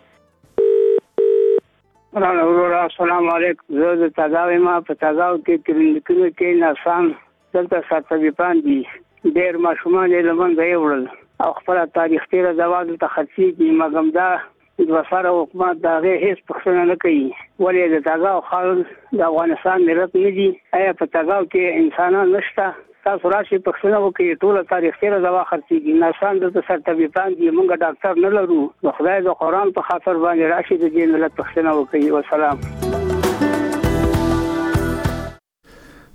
السلام علیکم. زه د تازاو یم. په تازاو کې کلینیکونو کې نرسان دلته سرطبیبان دي. ډېر ماشومان یې له منځه یې وړل او خپله تاریخ تېره دوا دلته خرڅېږي. مګم دا دوه سره حکومت د هغې هېڅ پوښتنه نه کوي. ولې د تازاو خلک د افغانستان ملت نه دي؟ آیا په تازاو کې انسانان نشته؟ تاسو راشئ پوښتنه وکړئ. ټوله تاریخ تېره دوا خرڅېږي. نرسان دلته سرطبیبان دي. موږ ډاکټر نه لرو. د خدای د قرآن په خاطر باندې راشئ د دې ملت پوښتنه وکړئ. والسلام.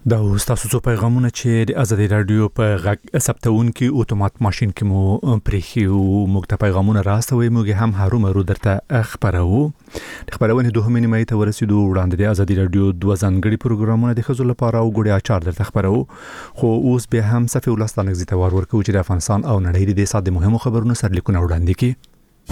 دا اوس تاسو څو پیغامونه چې د ازادي رادیو په غږ ثبتون کې اتومات ماشين کې مو پریخي او موږ ته پیغامونه راستوي موږ هم هارو مرو درته خبرو د خبرونه دوه مې ته ورسېدو وړاندې د ازادي رادیو دوه ځانګړي پروګرامونه د خزو لپاره او ګډه اچار درته خبرو خو اوس به هم صفه ولستانه زیته ور ورکو چې د افغانستان او نړۍ د ساده مهمو خبرونو سرلیکونه وړاندې کی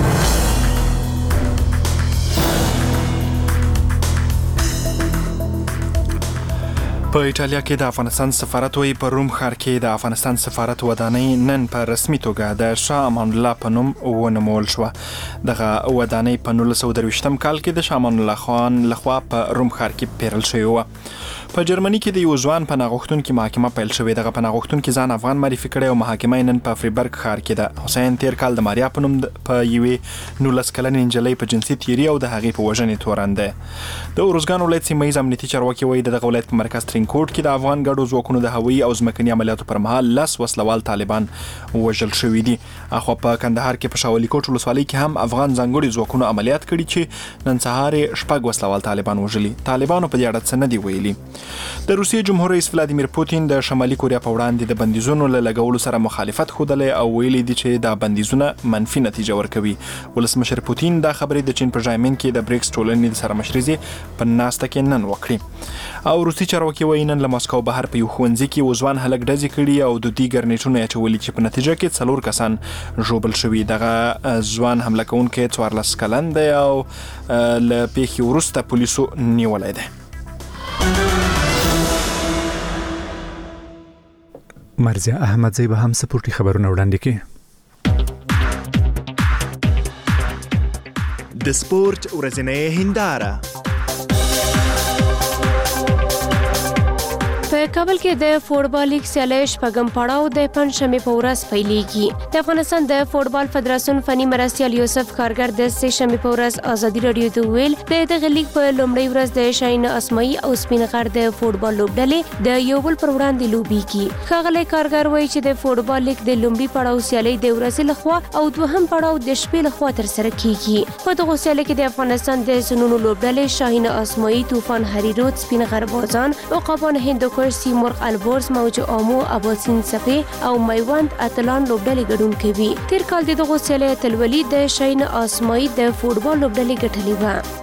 په ایټالیا کې د افغانستان سفارت وی په روم ښار کې د افغانستان سفارت ودانۍ نن په رسمي توګه د شاه امان الله په نوم ونومول شو. دغه ودانۍ په نولس سوه درویشتم کال کې د شاه امان الله خان لخوا په روم ښار کې پیرل شوی و. په جرمني کې د یو ځوان پناه غوښتونکي محاکمه پیل شوې. دغه پناه غوښتونکي ځان افغان معرفي کړی او محاکمه نن په فریبرګ ښار کې ده. حسین تیر کال د ماریا په نوم په یوې نولس کلنې نجلۍ په جنسي تیری او د هغې په وژنې تورن دی. د ارزګان ولایت سیمه ییز امنیتي چارواکي وایي د دغه ولایت په مرکز ترینکوټ کې د افغان ګډو ځواکونو د هوایي او ځمکني عملیاتو پر مهال لس وسلوال طالبان وژل شوي دي. اخوا په کندهار کې په شاولي کوټ ولسوالۍ کې هم افغان ځانګړي ځواکونو عملیات کړي چې نن سهار شپږ وسلوال طالبان وژلي. طالبانو په دې اړه څه نه دي ویلي. د روسیې جمهور رئیس ولادیمیر پوتین د شمالي کوریا په وړاندې د بندیزونو له لګولو سره مخالفت ښودلی او ویلي دي چې دا بندیزونه منفي نتیجه ورکوي. ولسمشر پوتین دا خبرې د چین په ژامن کې د بریکس ټولنې د سرمشرۍ په ناسته کې نن وکړي. او روسي چارواکي وایي نن له مسکو بهر په یو ښوونځي کې یو ځوان هلک ډزې کړي او د دوی ګرنیټونه یې اچولي چې په نتیجه کې څلور کسان ژوبل شوي. دغه ځوان حمله کوونکی څوارلس کلن دی او له پیښې وروسته پولیسو نیولی دی. مرزیا احمدزی به هم سپورټي خبرونه وړاندې کړي. د سپورت ورځنۍ هنداره. په کابل کې د فوټبال لیګ سیالۍ شپږم پړاو د پنځشنبې په ورځ پیلېږي. د افغانستان د فوټبال فدراسیون فني مرستیال یوسف کارګر د سه شنبې په ورځ ازادي رادیو ته ویل د دغه لیګ په لومړۍ ورځ د شاهین اسماعي او سپین غر د فوټبال لوبډلې د یو بل پر وړاندې لوبېږي. ښاغلی کارګر وایي چې د فوټبال لیګ د لومړي پړاو سیالۍ د ورځې لخوا او دوهم پړاو د شپې لخوا ترسره کیږي. په دغه سیالۍ کې د افغانستان د سنونو لوبډلې شاهین اسماعي، طوفان هریرود، سپین غر بازان، عقابان هندوکش، سیمرغ البرز، موج آمو، اباسین سپې او میوند اتلان لوبډلې ګډون کوي. تیر کال د دغه سیالۍ اتلولي د شاهین اسماعي د فوټبال لوبډلې ګټلې وه.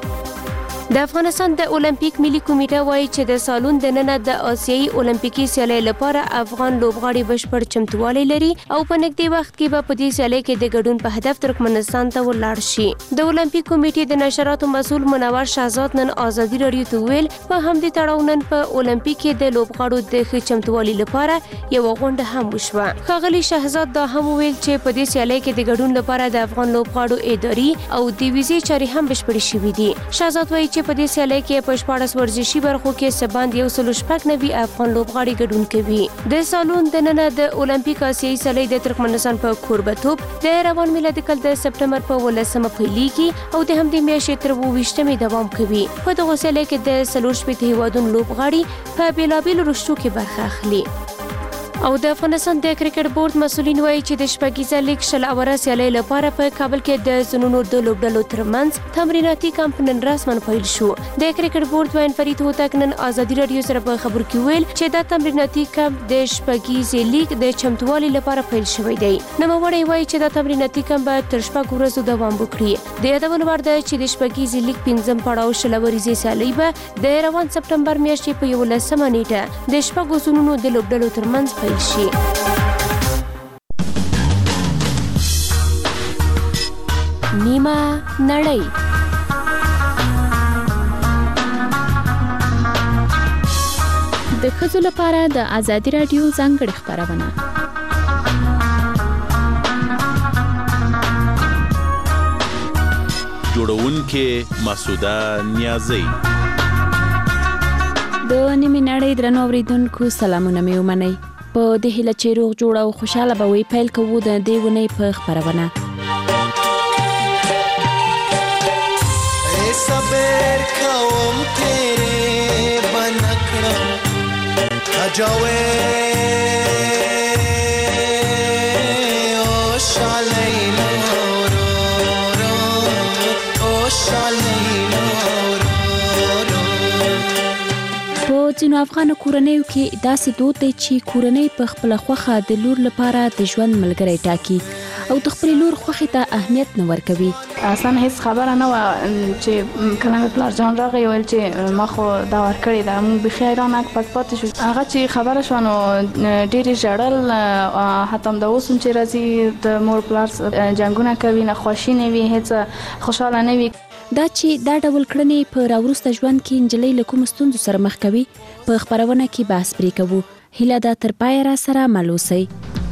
د افغانستان د اولمپیک ملي کمیټه وایي چې د سالون د ننه د آسیایي اولمپیکي سیالۍ لپاره افغان لوبغاړي بشپړ چمتووالی لري او په نږدې وخت کې به په دې سیالۍ کې د ګډون په هدف ترکمنستان ته ولاړ شي. د اولمپیک کمیټې د نشراتو مسؤل منور شهزاد نن ازادي رادیو ته ویل په همدې تړاو نن په اولمپیک کې د لوبغاړو د ښه چمتووالي لپاره یوه غونډه هم وشوه. ښاغلي شهزاد دا هم ویل چې په دې سیالۍ کې د ګډون لپاره د افغان لوبغاړو اداري او د ویزې چارې هم بشپړې شوي دي. شهزاد وایي چې په دې سیالۍ کې په شپاړس ورزشي برخو کې څه باندې یو سل شپږ نوي افغان لوبغاړي ګډون کوي. د سالون د ننه د اولمپیک آسیایي سیالۍ د ترکمنستان په کوربتوب د روان میلادي کال د سپټمبر په ولسمه پیلېږي او د همدې میاشتې تر اووه ویشتمې دوام کوي. په دغه سیالۍ کې د څلور شپېته هیوادونو لوبغاړي په بېلابېلو رشتو کې برخه اخلي. او د افغانستان د کرکټ بورډ مسؤلین وایي چې د شپږیزه لیګ شل اوره سیالۍ لپاره په کابل کې د زنونو د لوبډلو ترمنځ تمریناتي کمپ نن رسماً پیل شو. د کرکټ بورډ وین فرید هوتک نن ازادي رادیو سره په خبرو کې ویل چې دا تمریناتي کمپ د شپږیزې لیګ د چمتووالي لپاره پیل شوی دی. نوموړی وایي چې دا تمریناتي کمپ به تر شپږ ورځو دوام وکړي. د یادولو وړ ده چې د شپږیزې لیګ پنځم پړاو شل ورځې سیالۍ به د روان سپټمبر میاشتې په یولسمه نیټه د شپږو زنونو د لوبډلو ترمنځ پیل شي. نیمه نړۍ. د ښځو لپاره د ازادي رادیو ځانګړې خپرونه. جوړونکې مسعوده نیازی. د نیمه نړۍ درنو اوریدونکو سلامونه مې ومنئ. په دې هیله چې روغ جوړ او خوشاله به وي پیل کوو د دې ونې په خپرونه. صبر کوم تیرې بنکړم خجاوې او شالینا رو او شالینا ځینو افغان کورنیو کې داسې دود دی چې کورنۍ په خپل خوخه د لور لپاره د ژوند ملګری ټاکي او د خپل لور خوخه ته اهمیت نه ورکوي. اصلا هیڅ خبره نه و چې کلمه پلار جان راغی ویل چې ما خو دا ور کړی دا مونږ به خیرانه پات پات شو. هغه چې خبره شونه ډېر ژړل، حتی د اوسم چې راځي د مور پلار جنگونه کوي، نه خوشي نه وي، هیڅ خوشاله نه وي. دا چې دا ډول کړنې په راوروسته ژوند کې نجلۍ له کوم ستونزو سره مخ کوي په خبرونه کې بحث پرې کوو. هیله ده تر پایه را سره مل اوسئ.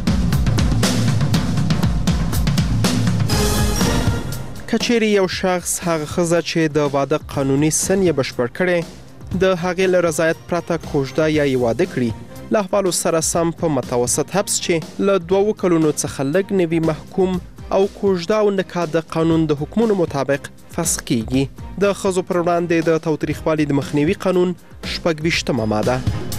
کچېرې یو شخص هغه ښځه چې د واده قانوني سن یې بشپړ کړی د هغې له رضایت پرته کوژده یا یې واده کړي له احوالو سره سم په متوسط حبس چې له دوو کلونو څخه لږ نه وي محکوم او کوژده او نکاح د قانون د حکمونو مطابق فسخ کیږي. د ښځو پر وړاندې د تاوتریخوالي د مخنیوي قانون شپږ ویشتمه ماده.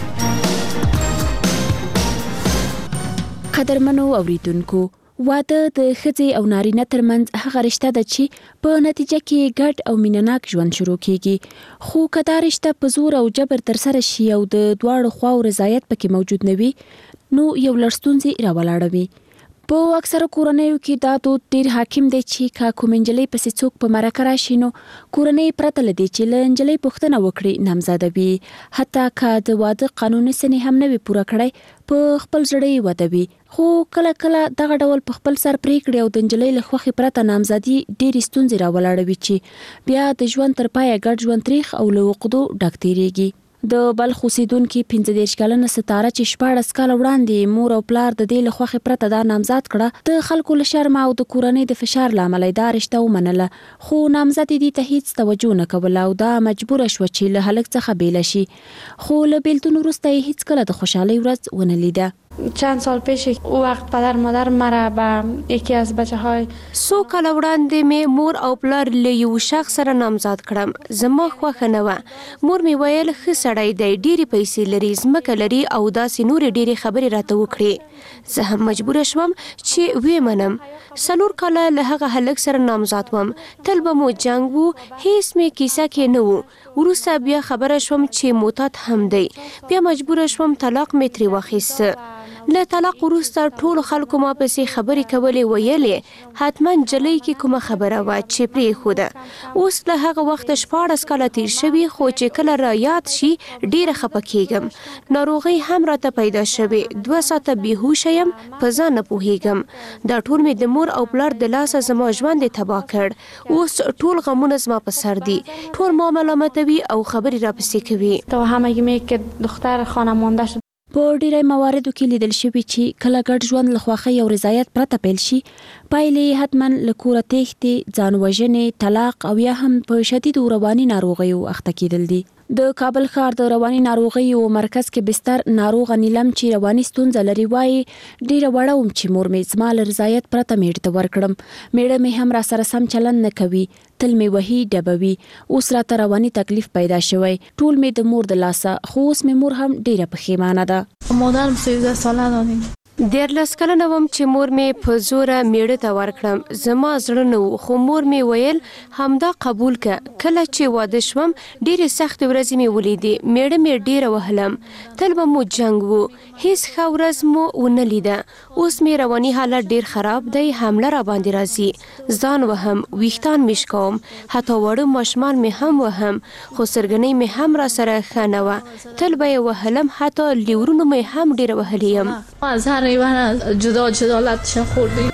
قدرمنو اوریدونکو، واده د ښځې او نارینه ترمنځ هغه رشته ده چې په نتیجه کې ګډ او مینناک ژوند شروع کیږي. خو که دا رشته په زور او جبر ترسره شي او د دواړو خواو رضایت پکې موجود نه وي نو یو لړ ستونزې راولاړوي. په اکثره کورنیو کې دا دود ډېر حاکم دی چې که کوم نجلۍ پسې څوک په مرکه راشي نو کورنۍ پرته له دې چې له نجلۍ پوښتنه وکړي نامزاده وي، حتی که د واده قانوني سنې هم نه وي پوره کړی په خپل زړه یې واده وي. خو کله کله دغه ډول په خپل سر پرېکړې او د نجلۍ له خوښې پرته نامزادي ډېرې ستونزې راولاړوي چې بیا د ژوند تر پایه ګډ ژوند تریخ او له عقدو ډک تېرېږي. د بلخ اوسیدونکي پنځه دېرش کلنه ستاره چې شپاړس کاله وړاندې مور او پلار د دې له خوښې پرته دا نامزاد کړه، د خلکو له شرمه او د کورنۍ د فشار له امله دا رشته ومنله، خو نامزد یې دې ته هیڅ توجه نه کوله او دا مجبوره شوه چې له هلک څخه بیله شي. خو له بیلتون وروسته یې هیڅکله د خوشحالۍ ورځ ونه لیده. چند سال پیش او وقت پدر مادر مرا به یکی از بچه های سو کاله وړاندې مې مور او پلار له یو شخص سره نامزاد کړم. زما خوښه نه وه. مور مې ویل ښه سړی دی، ډېرې پیسې لري، ځمکه لري او داسې نورې ډېرې خبرې راته وکړې. زه هم مجبوره شوم چې ویې منم. څلور کاله له هغه هلک سره نامزاد وم. تل به مو جنګ وو، هیڅ مې کیسه کې نه وو. وروسته بیا خبره شوم چې معتاد هم دی. بیا مجبوره شوم طلاق مې ترې واخیسته. له طلاق وروسته ټولو خلکو ما پسې خبرې کولې، ویلې حتما نجلۍ کې کومه خبره وه چې پرېښوده. اوس له هغه وخته شپاړس کاله تېر شوي، خو چې کله را یاد شي ډېره خفه کېږم. ناروغۍ هم راته پیدا شوې، دوه ساعته بېهوشه یم، په ځان نه پوهېږم. دا ټول مې د مور او پلار د لاسه زما ژوند یې تباه کړ. اوس ټول غمونه زما په سر دي، ټول ما ملامتوي او خبرې راپسې کوي. تو همگی می که دختر خانه مانده شد. په ډیری مواردو کې لیدل شوي چې کله ګډ ژوند له خوښۍ او رضایت پرته پیل شي، پایلې حتما له کوره تېښتې، ځان وژنې، طلاق او یا هم په شدیدو رواني ناروغیو اخته کېدل دي. د کابل ښار د رواني ناروغیو مرکز کې بستر ناروغه نیلم چې رواني ستونزه لري وایي ډیره وړه وم چې مور مې زما له رضایت پرته میړه ته ورکړم. میړه مې هم را سره سم چلند نه کوي، تل مې وهي ډبوي. اوس راته رواني تکلیف پیدا شوی، ټول مې د مور د لاسه، خو اوس مې مور هم ډیره پښیمانه ده. مادرم سیزده ساله دادیم. دیارلس کلنه وم چې مور مې په زوره میړه ته ورکړم. زما زړه نه و، خو مور مې ویل همدا قبول که. کله چې واده شوم ډېرې سختې ورځې مې ولیدې. میړه مې ډېره وهلم، تل به مو جنګ و، هیڅ ښه ورځ مو ونه لیده. اوس مې رواني حالت ډېر خراب دی، حمله را باندې راځي. ځان وهم، ویښتان مې شکوم، حتی واړه ماشومان مې هم وهم، خو سرګنۍ مې هم را سره ښه نه وه. تل به یې وهلم، حتی لیورونو مې هم ډېره وهلی یم. از هر ایوان جدا جدالتش خوردیم.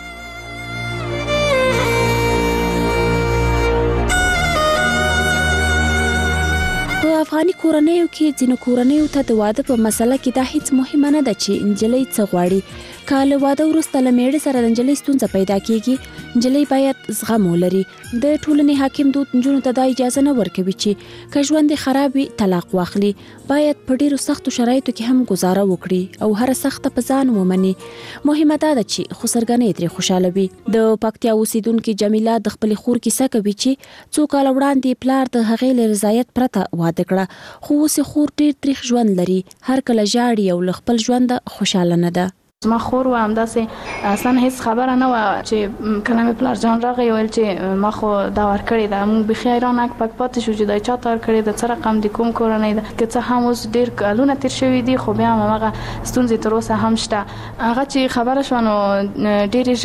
په افغاني کورنیو کې ځینو کورنیو ته د واده په مسله کې دا هیڅ مهمه نه ده چې نجلۍ څه غواړي. که له واده وروسته له میړه سره د نجلۍ ستونزه پیدا کېږي، نجلۍ باید زغم ولري. د ټولنې حاکم دود نجونو ته دا اجازه نه ورکوي چې که ژوند یې خراب وي طلاق واخلي. باید په ډېرو سختو شرایطو کې هم ګزاره وکړي او هره سخته په ځان ومني. مهمه دا ده چې خسرګنۍ ترې خوشحاله وي. د پکتیا اوسیدونکې جمیله د خپلې خور کیسه کوي چې څو کاله وړاندې پلار د هغې له رضایت پرته واده کړه، خو اوس یې خور ډېر تریخ ژوند لري، هر کله ژاړي او له خپل ژونده خوشحاله نه ده. زما خور و همداسې اصلا هیڅ خبره نه وه چې کله مې پلار جان راغی ویل چې ما خو دا ورکړې ده. موږ بیخي حیران اک پک پاتې شو چې دا چا ته ورکړې ده، څه رقم د کوم کورنۍ ده. که څه هم اوس ډېر کلونه تېر شوي دي خو بیا هم هماغه ستونزې تر اوسه هم شته. هغه چې خبره شوه نو ډېرې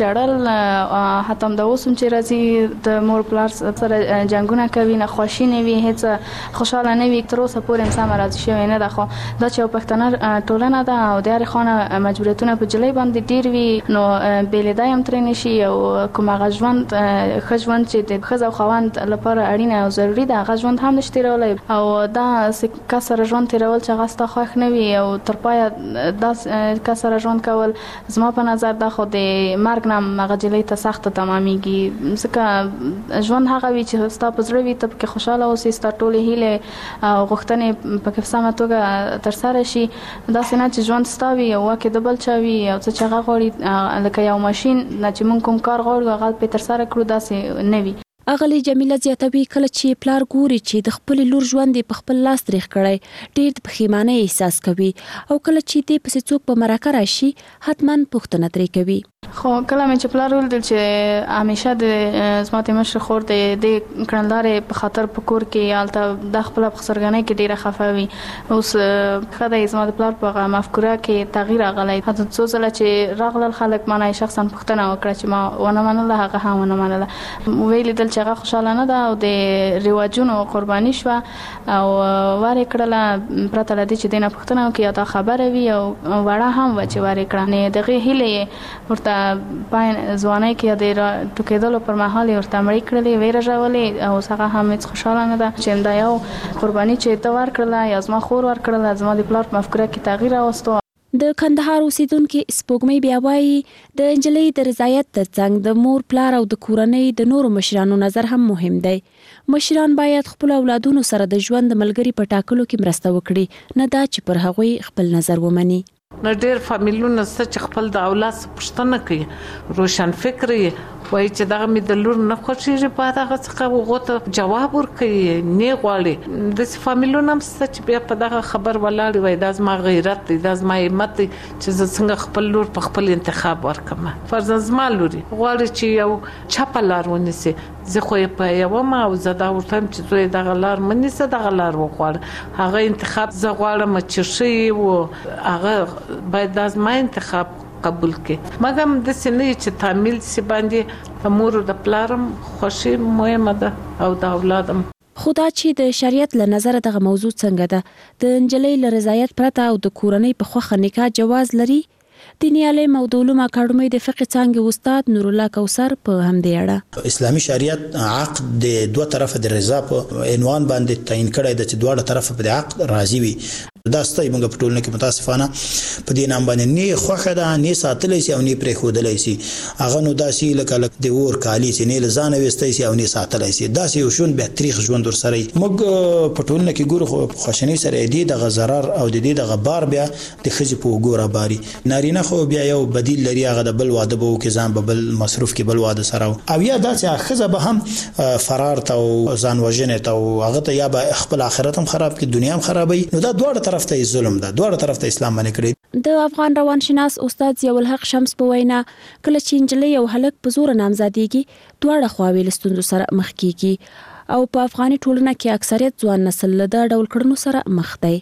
ژړل، حتی همدا اوس هم چې راځي د مور پلار سره جنګونه کوي، نخواشي نه وي، هېڅ خوشحاله نه وي، تر اوسه پورې هم سمه راضي شوې نه ده. خو دا چې یو پښتنه ټولنه ده او د هرې خوا مجبوریتونه په جلۍ باندې ډېر وي، نو بېلېدا هم ترې نه شي. او کوم هغه ژوند ښه ژوند چې د ښځه او خاوند لپاره اړینه او ضروري ده هغه ژوند هم نشي تېرولی. او دا کس سره ژوند تېرول چې هغه ستا خوښ نه وي او تر پایه دا کس سره ژوند کول زما په نظر دا خو د مرګ نه هم هغه جلۍ ته سخته تمامیږي. ځکه ژوند هغه وي چې ستا په زړه وي، ته پکې خوشحاله اوسې، ستا ټولې هیلې او غوښتنې پکې په سمه توګه ترسره شي. داسې نه چې ژوند ستا وي او واکې د بل چا وي او څه چې هغه غواړي لکه یو ماشین نه چې موږ کوم کار غواړو هغه پرې ترسره کړو، داسې نه وي. اغلی جمیله زیاتوي کله چې پلار ګوري چې د خپل لور ژوند په خپل لاس تریخ کړی ډېر د پښیمانۍ احساس کوي، او کله چې دې پسې څوک په مرکه راشي حتما پوښتنه ترې کوي. خو کله مې چې پلار ولیدل چې همیشه د زما د مشر خور د دې کړندلارې په خاطر په کور کې هلته د خپله په خسرګنۍ کې ډېره خفه وي. اوس ښه دی زما د پلار په هغه مفکوره کې تغییر راغلی. حتی څو ځله چې راغلل خلک ما نه شخصا پوښتنه وکړه چې ما ونه منله، هغه هم ونه منله. ویې لیدل چې هغه خوشحاله نه ده او د رواجونو قرباني شوه او وارې کړله پرته له دې چې دې نه پوښتنه وکړي یا دا خبره وي او وړه هم وه چې وارې کړه. دغې هیلې یې ورته پای ځوانۍ کې د ټوکېدلو پر مهال یې ورته مړې کړلې، ویې رژولې او اوس هغه هم هېڅ خوشحاله نه ده چې همدا یو قرباني چې ته ورکړله یا زما خور ورکړله زما د پلار په مفکوره کې تغییر راوستو. د کندهار اوسیدونکو سپوږمۍ بیا وایي د نجلۍ د رضایت ترڅنګ د مور پلار او د کورنۍ د نورو مشرانو نظر هم مهم دی. مشران باید خپل اولادونو سره د ژوند د ملګري په ټاکلو کې مرسته وکړي، نه دا چې پر هغوی خپل نظر ومني. نو ډېر فامیلونه څه چې خپل د اولاد څه پوښتنه کوي، روشن فکر یې وایي چې دغه مې د لور نه خوښېږي، په هغه څخه هغو ته جواب ورکوي، نه غواړي. داسې فامیلونه هم شته چې بیا په دغه خبر ولاړ وي دا زما غیرت دی، دا زما همت دی چې زه څنګه خپل لور په خپل انتخاب ورکړم. فرضاً زما لوري غواړي چې یو چپه لار ونیسي، زه خو یې په یوه ما او زه دا ورته وایم چې زوی دغه لار مه نیسه، دغه لار وغواړه. هغه انتخاب زه غواړم چې ښه و هغه باید دا زما انتخاب قبول کړي. مګر داسې نه چې تعمیل سي باندې د مور او د پلارم خوښي مهمه ده او د اولاد هم. خو دا چې د شریعت له نظره دغه موضوع څنګه ده، د نجلۍ له رضایت پرته او د کورنۍ په خوښه نکاح جواز لري؟ دیني عالم او د علومو اکاډمۍ د فقه څانګې استاد نور الله کوثر په همدې اړه اسلامي شریعت عقد د دوه طرفه د رضا په عنوان باندې تعین کړی د چې دواړه طرفه په عقد راضي وي. دا ستای موږ په ټولنه کې متاسفانه په دې نام باندې نه خوخه ده، نه ساتلای شي او نه پرې خودلای شي. هغه نو داسې لکه لکه د اور کالی چې نه لزانه وستای شي او نه ساتلای شي. داسې یو شون به تاریخ ژوند ور سره موږ په ټولنه کې ګورو خو خوشنۍ سره دی د غزرار او د دې د غبار بیا د خځې په ګوره باري نارینه خو بیا یو بدیل لري، هغه د بل واده به وکي ځان به بل مصروف کې بل واده سره او یا داسې خځه به هم فرار ته او ځان وژنه ته او هغه ته یا به خپل آخرت هم خراب کی دنیا هم خرابوي. نو دا دوه طرف ته ظلم ده، دوه طرف ته اسلام باندې کړی. د افغان روانشناس استاد ضیاء الحق شمس په وینا کله چې نجلۍ او هلک په زور نامزادېږي دواړه خواوې له ستونزو سره مخ کیږي او په افغاني ټولنه کې اکثریت ځوان نسل له دا ډول کړنو سره مخ دی.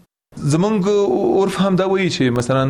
زمونږ عرف هم دا وایي چې مثلا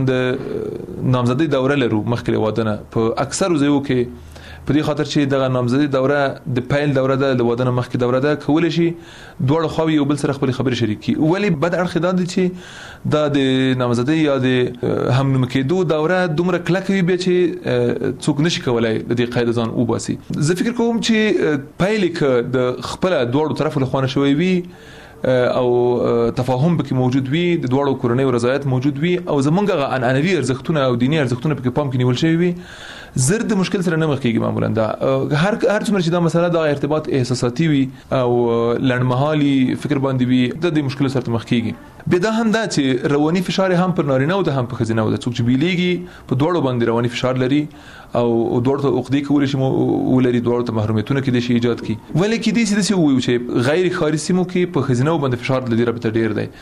د نامزدۍ دوره لرو مخکې واده نه په اکثرو ځایو کې په دې خاطر چې دغه نامزدۍ دوره د پیل دوره ده، د واده نه مخکې دوره ده، کولی شي دواړه خواوې یو بل سره خپلې خبرې شریکي. ولې بد اړخ دا دی چې دا د نامزدۍ یا د همنومه کېدو دوره دومره کلکه وي بیا چې څوک نشي کولی د دې قید ځان وباسي. زه فکر کوم چې پیل کې د خپله دواړو طرفو له خوا نه شوی وي او تفاهم پکې موجود وي، د دواړو کورنۍ رضایت موجود وي او زمونږ هغه عنعنوي ارزښتونه او دیني ارزښتونه پکې پام کې نیول شوي وي، زر د مشکل سره نه مخ کېږي. معمولا دا هر هر څومره چې دا مسله د ارتباط احساساتي وي او لنډمهالي فکر باندې وي د مشکل سره مخ کېږي. بیا دا هم دا چې رواني فشار هم پر نارینه او د هم په ښځینه ده، څوک چې بیلیږي په دواړو باندې رواني فشار لري او دواړو ته عقدې کولی شي ولري، دواړو ته محرومیتونه کېدای شي ایجاد کړي. ولې کېدای شي داسې ووایو چې غیر ښاري سیمو کې په ښځینه باندې فشار د دې رابطه ډېر دی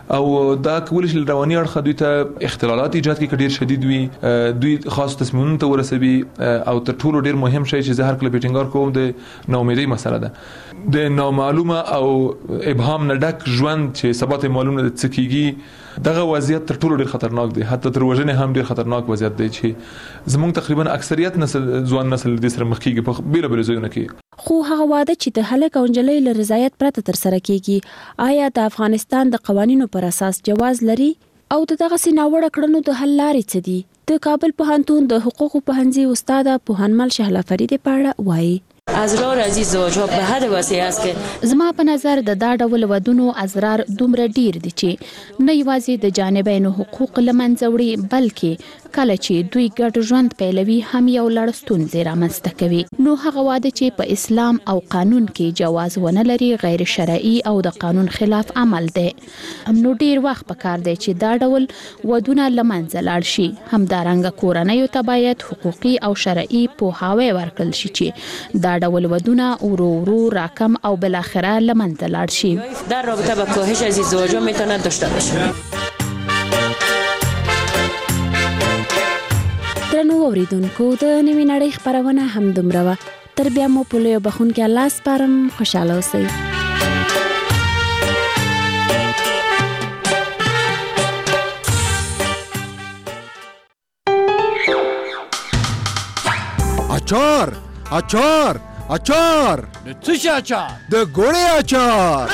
او دا کول شي رواني اړخ دوی ته اختلالات ایجاد کړي ډیر شدید وي دوی خاص تصمیمونه ته ورسوي او تر ټولو ډیر مهم شی چې زه هر کله پیټینګار کوم د ناامیدۍ مسله ده د نامعلومه او ابهام نه ډک ژوند چې ثبات معلومه د څکیږي دغه وضعیت تر ټولو ډیر خطرناک دی حتی تر وژنې هم ډیر خطرناک وضعیت دی چې زموږ تقریبا اکثریت نسل ځوان نسل د سره مخ کیږي په بیل بیل ځایونو کې خو هغه واده چې د هلک او نجلۍ له رضایت پرته تر سره کیږي آیا د افغانستان د قوانینو پر اساس جواز لري او دغه سیناوړه کړنو د حل لارې څه دي؟ د کابل پوهنتون د حقوقو پوهنځي استاد پوهنمل شهلا فرید پاړه وایي ازرار عزیز زوجها به هر وسیله است که زما په نظر د دا ډول ودونو ازرار دومره ډیر دي چې نه یوازې د جانبینو حقوق لمنځه وړي بلکې کله چې دوی ګډ ژوند پیلوي هم یو لړ ستونزې رامنځته کوي. نو هغه واده چې په اسلام او قانون کې جواز ونه لري غیر شرعي او د قانون خلاف عمل دی. نو ډیر وخت پکار دی چې دا ډول ودونه لمنځه لاړ شي. همدارنګه کورنیو ته باید حقوقي او شرعي پوهاوی ورکړل شي چې دا ډول ودونه ورو ورو راکم او بالاخره لمنځه لاړ شي. در رابطه با کاهش از ازدواج‌ها میتونه داشته باشه. درنو اوریدونکو د نوې نړۍ خبرونه هم دومره وه. تر بیا مو په لویو بخونکي الله سپارم. خوشحاله اوسئ. اچار اچار اچار د څه شي اچار؟ د ګوړې اچار.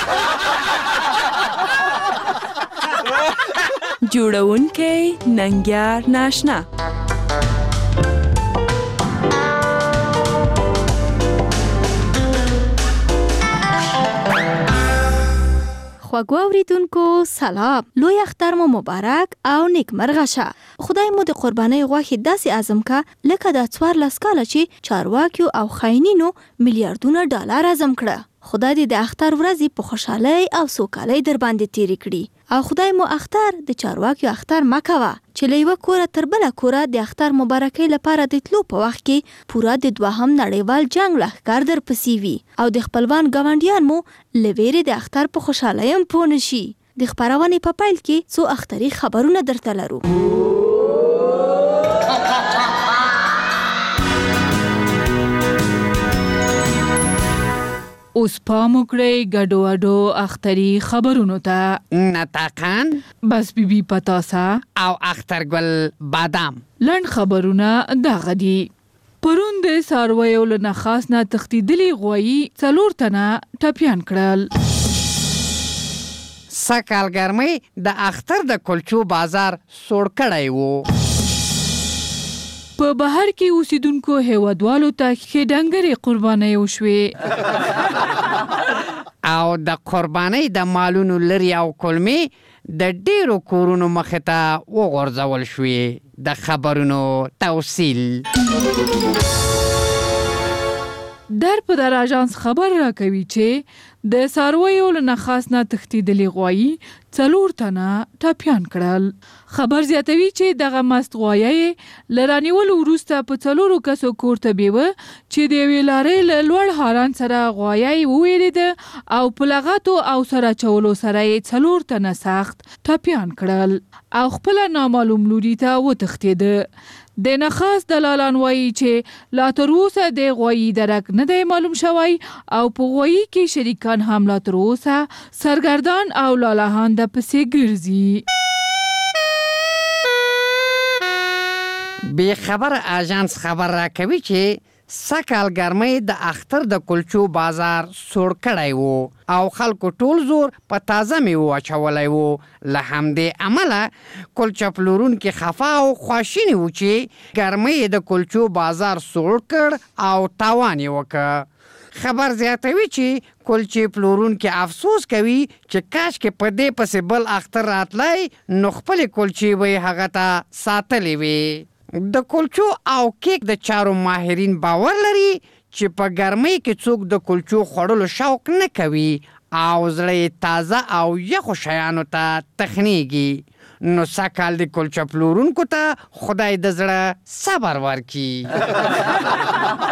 جوړونکی ننګیار ناشنا. خوږو اوریدونکو سلام. لوی اختر مو مبارک او نیکمرغه شه. خدای مو د قربانۍ غوښې داسې اعظم کا لکه د څوارلس کاله چې چارواکیو او خاینینو میلیارډونه ډالر اعظم کړه. خدای دې د اختر ورځې په خوشحالۍ او سوکالۍ در باندې تیرې کړي او خدای مو اختر د چارواکیو اختر مکوه چې له یوه کوره تر بله کوره د اختر مبارکۍ لپاره د تلو په وخت کې پوره د دوهم نړیوال جنګ لښکر در پسې وي او د خپلوان ګاونډیان مو له ویرې د اختر په خوشحالۍ هم پوه نه شي. د خپرونې په پیل کې څو اختري خبرونه درته لرو. اوس پام وکړئ ګډو وډو اختري خبرونو ته. نتاقان بس بی بی پتاسا او اخترګل بادام. لنډ خبرونه دغه دي. پرون د څارویو له نخاس نه تښتېدلي غوایي څلور تنه ټپیان کړل. سږ کال ګرمۍ د اختر د کلچو بازار سوړ کړی و. په بهر کې اوسیدونکو هیوادوالو ته ښې ډنګرې قربانۍ وشوې او د قربانۍ د مالونو لرې او کلمې د ډیرو کورونو مخې ته وغورځول شوې. د خبرونو توصیل در په در اژانس خبر راکوي چې د څارویو له نخاس نه تښتېدلي غوایي څلور تنه ټپیان کړل. خبر زیاتوي چې دغه مست غوایه له رانیولو وروسته په څلورو کسو کور ته بیوه چې د یوې لارۍ له لوړ هاران سره غوایه وویرېده او په لغتو او سره اچولو سره یې څلور تنه سخت ټپیان کړل او خپله نامعلوم لوري ته وتښتېده. د نخاس دلالان وایي چې لا تر اوسه د غوایي درک نه دی معلوم شوی او په غوایي کې شریکان هم لا تر اوسه سرګردان او لالاهان د پسې ګرځي. بې خبر اژانس خبر راکوي چې سږ کال ګرمۍ د اختر د کلچو بازار سوړ کړی و او خلکو ټول زور په تازه میوو اچولی و. له همدې امله کلچه پلورونکي خفه او خواشیني وو چې ګرمۍ د کلچو بازار سوړ کړ او تاوان یې وکړ. خبر زیاتوي چې کلچې پلورونکي افسوس کوي چې کاشکې په دې پسې بل اختر راتلی نو خپلې کلچې به یې هغه ته ساتلې وي. د کلچو او کیک د چارو ماهرین باور لري چې په ګرمۍ کې څوک د کلچو خوړلو شوق نه کوي او زړه یې تازه او یخو شیانو ته تخنیږي. نو سږ کال د کلچه پلورونکو ته خدای د زړه صبر ورکړي.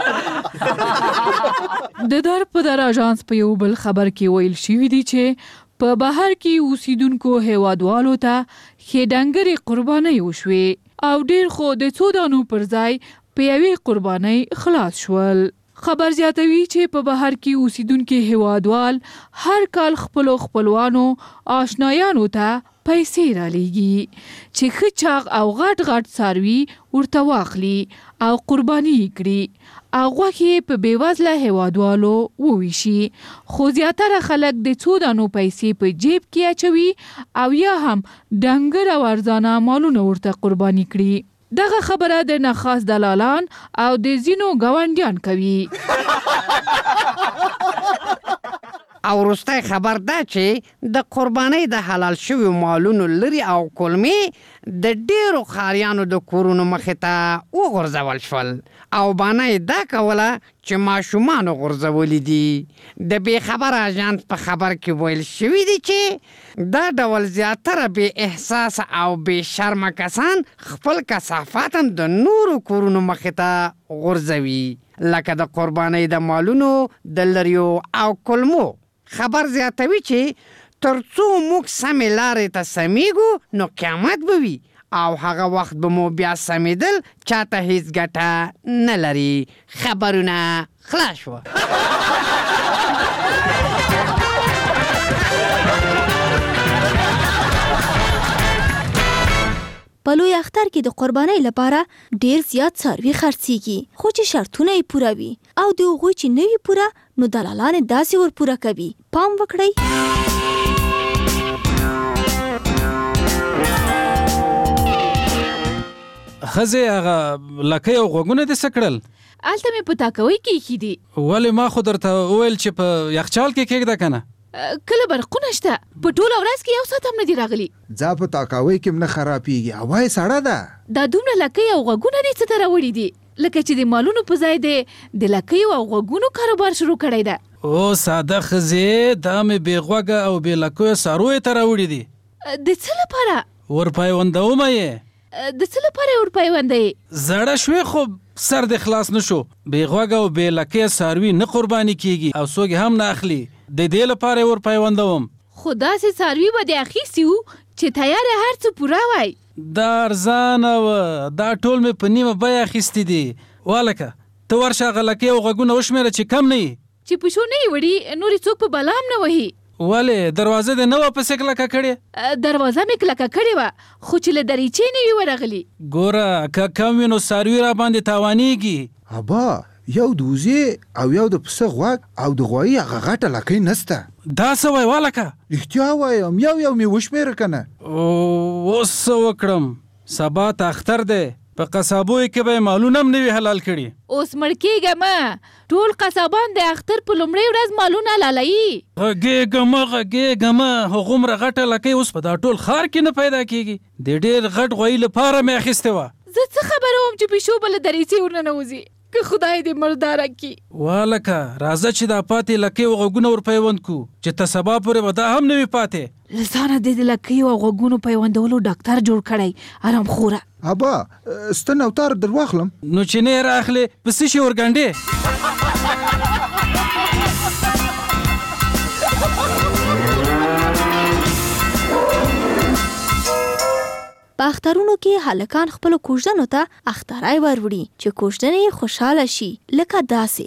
د در په در اژانس په یو بل خبر کې ویل شوي دي چې په بهر کې اوسیدونکو هیوادوالو ته ښې ډنګرې قربانۍ وشوې او ډیر خو د څو دانو پر ځای په یوې قربانۍ خلاص شول. خبر زیاتوي چې په بهر کې اوسیدونکو هیوادوال هر کال خپلو خپلوانو آشنایانو ته پیسې را لیږي چې ښه چاغ او غټ غټ څاروي ورته واخلي او قرباني کړي او غوښې په بېوزله هیوادوالو وویشي، خو زیاتره خلک د څو دانو پیسې په جیب کې اچوي او یا هم ډنګر او ارزانه مالونه ورته قرباني کړي. دغه خبره د نخاس دلالان او د ځینو ګاونډیان کوي. او وروستی خبر ده چې د قربانۍ د حلال شویو مالونو لري او کولمې د ډیرو ښاریانو د کورونو مخې ته وغورځول شول او بانه یې دا کوله چې ماشومانو غورځولي دي. د بې خبر اژانس په خبر کې ویل شوي دي چې دا ډول زیاتره بې احساسه او بې شرمه کسان خپل کثافات هم د نورو کورونو مخې ته غورځوي، لکه د قربانۍ د مالونو د لریو او کلمو. خبر زیاتوي چې تر څو موږ سمې لارې ته سمیږو نو قیامت به وي او هغه وخت به مو بیا سمیدل چاته هیڅ ګټه نه لري. خبرونه خلاص شوه. په لوی اختر کې د قربانۍ لپاره ډیر زیات څاروي خرڅیږي، خو چې شرطونه یې پوره وي او د هغوی چې نه وي پوره نو دلالان یې داسې ور پوره کوي. پام وکړئ. ښځې هغه لکۍ او غوږونه دې څه کړل؟ هلته مې په تاکوۍ کې ایښي دي. ولې ما خو درته وویل چې په یخچال کې کېږده که نه؟ کله برقونه شته، په ټوله ورځ کې یو ساعت هم نه دي راغلي. ځا په تاکاوۍ کې هم نه خرابېږي، هوا یې سړه ده. دا دومره لکۍ او غوږونه دې څه ته راوړي دي؟ لکه چې د مالونو په ځای د د لکیو او غوږونو کاروبار شروع کړی ده. او ساده ښځې دا مې بې غوږه او بې لکیو څارویو ته راوړي دي. د څه لپاره؟ ورپیوندومه یې. د څه لپاره یې ورپیوندوي؟ زړه شوې خو سر دې خلاص نه شو. بې غوږه او بې لکیو څاروي نه قرباني کېږي او څوک هم نه اخلي. د دې لپاره یې ورپیوندوم. خو داسې څاروي به دې اخیستي وو چې تیار یې هر څه پوره وای. دا ارزانه وه، دا ټول مې په نیمه بیه اخیستي دي. والکه ته ورشه هغه لکۍ او غوږونه وشمېره چې کم نه یي. چې پیشو نه یې وړي نورې څوک په بلا هم نه وهي. ولې دروازه دې نه وه پسې کلکه کړې؟ دروازه مې کلکه کړې وه خو چې له دریچې نه وي ورغلي. ګوره که کم وي نو څاروي را باندې تاوانېږي. ابا یو د وزې او یو د پسه غوږ او د غوایي هغه غټه لکۍ نسته. دا څه وایي والکه؟ رښتیا وایم، یو یو مې وشمېره که نه. اوس څه وکړم؟ سبا ته اختر دی، په قصابوی کې به یې مالونه هم نه وي حلال کړي. اوس مړ کېږه مه، ټول قصابان د اختر په لومړۍ ورځ مالونه حلالوي. غږېږه مه غږېږه مه، هغومره غټه لکۍ اوس په دا ټول ښار کې نه پیدا کېږي. د ډېر غټ غوایي لپاره مې اخیستې وه. زه څه خبره وم چې پیشو به له دریڅې ورننوځي، که خدای دې مرداره کړي. والکه راځه چې دا پاتې لکۍ او غوږونه ورپیوند کړو چې ته سبا پورې به دا هم نه وي پاتې. له ځانه دې د لکیو او غوږونو پیوندولو ډاکټر جوړ کړی، ارام خوره. ابا ستن او تار در واخلم؟ نو چې نه یې رااخلې په څه شي ورګنډې؟ په اخترونو کې هلکان خپلو کوژدنو ته اخترای وروړي چې کوژدنې یې خوشحاله شي، لکه داسې.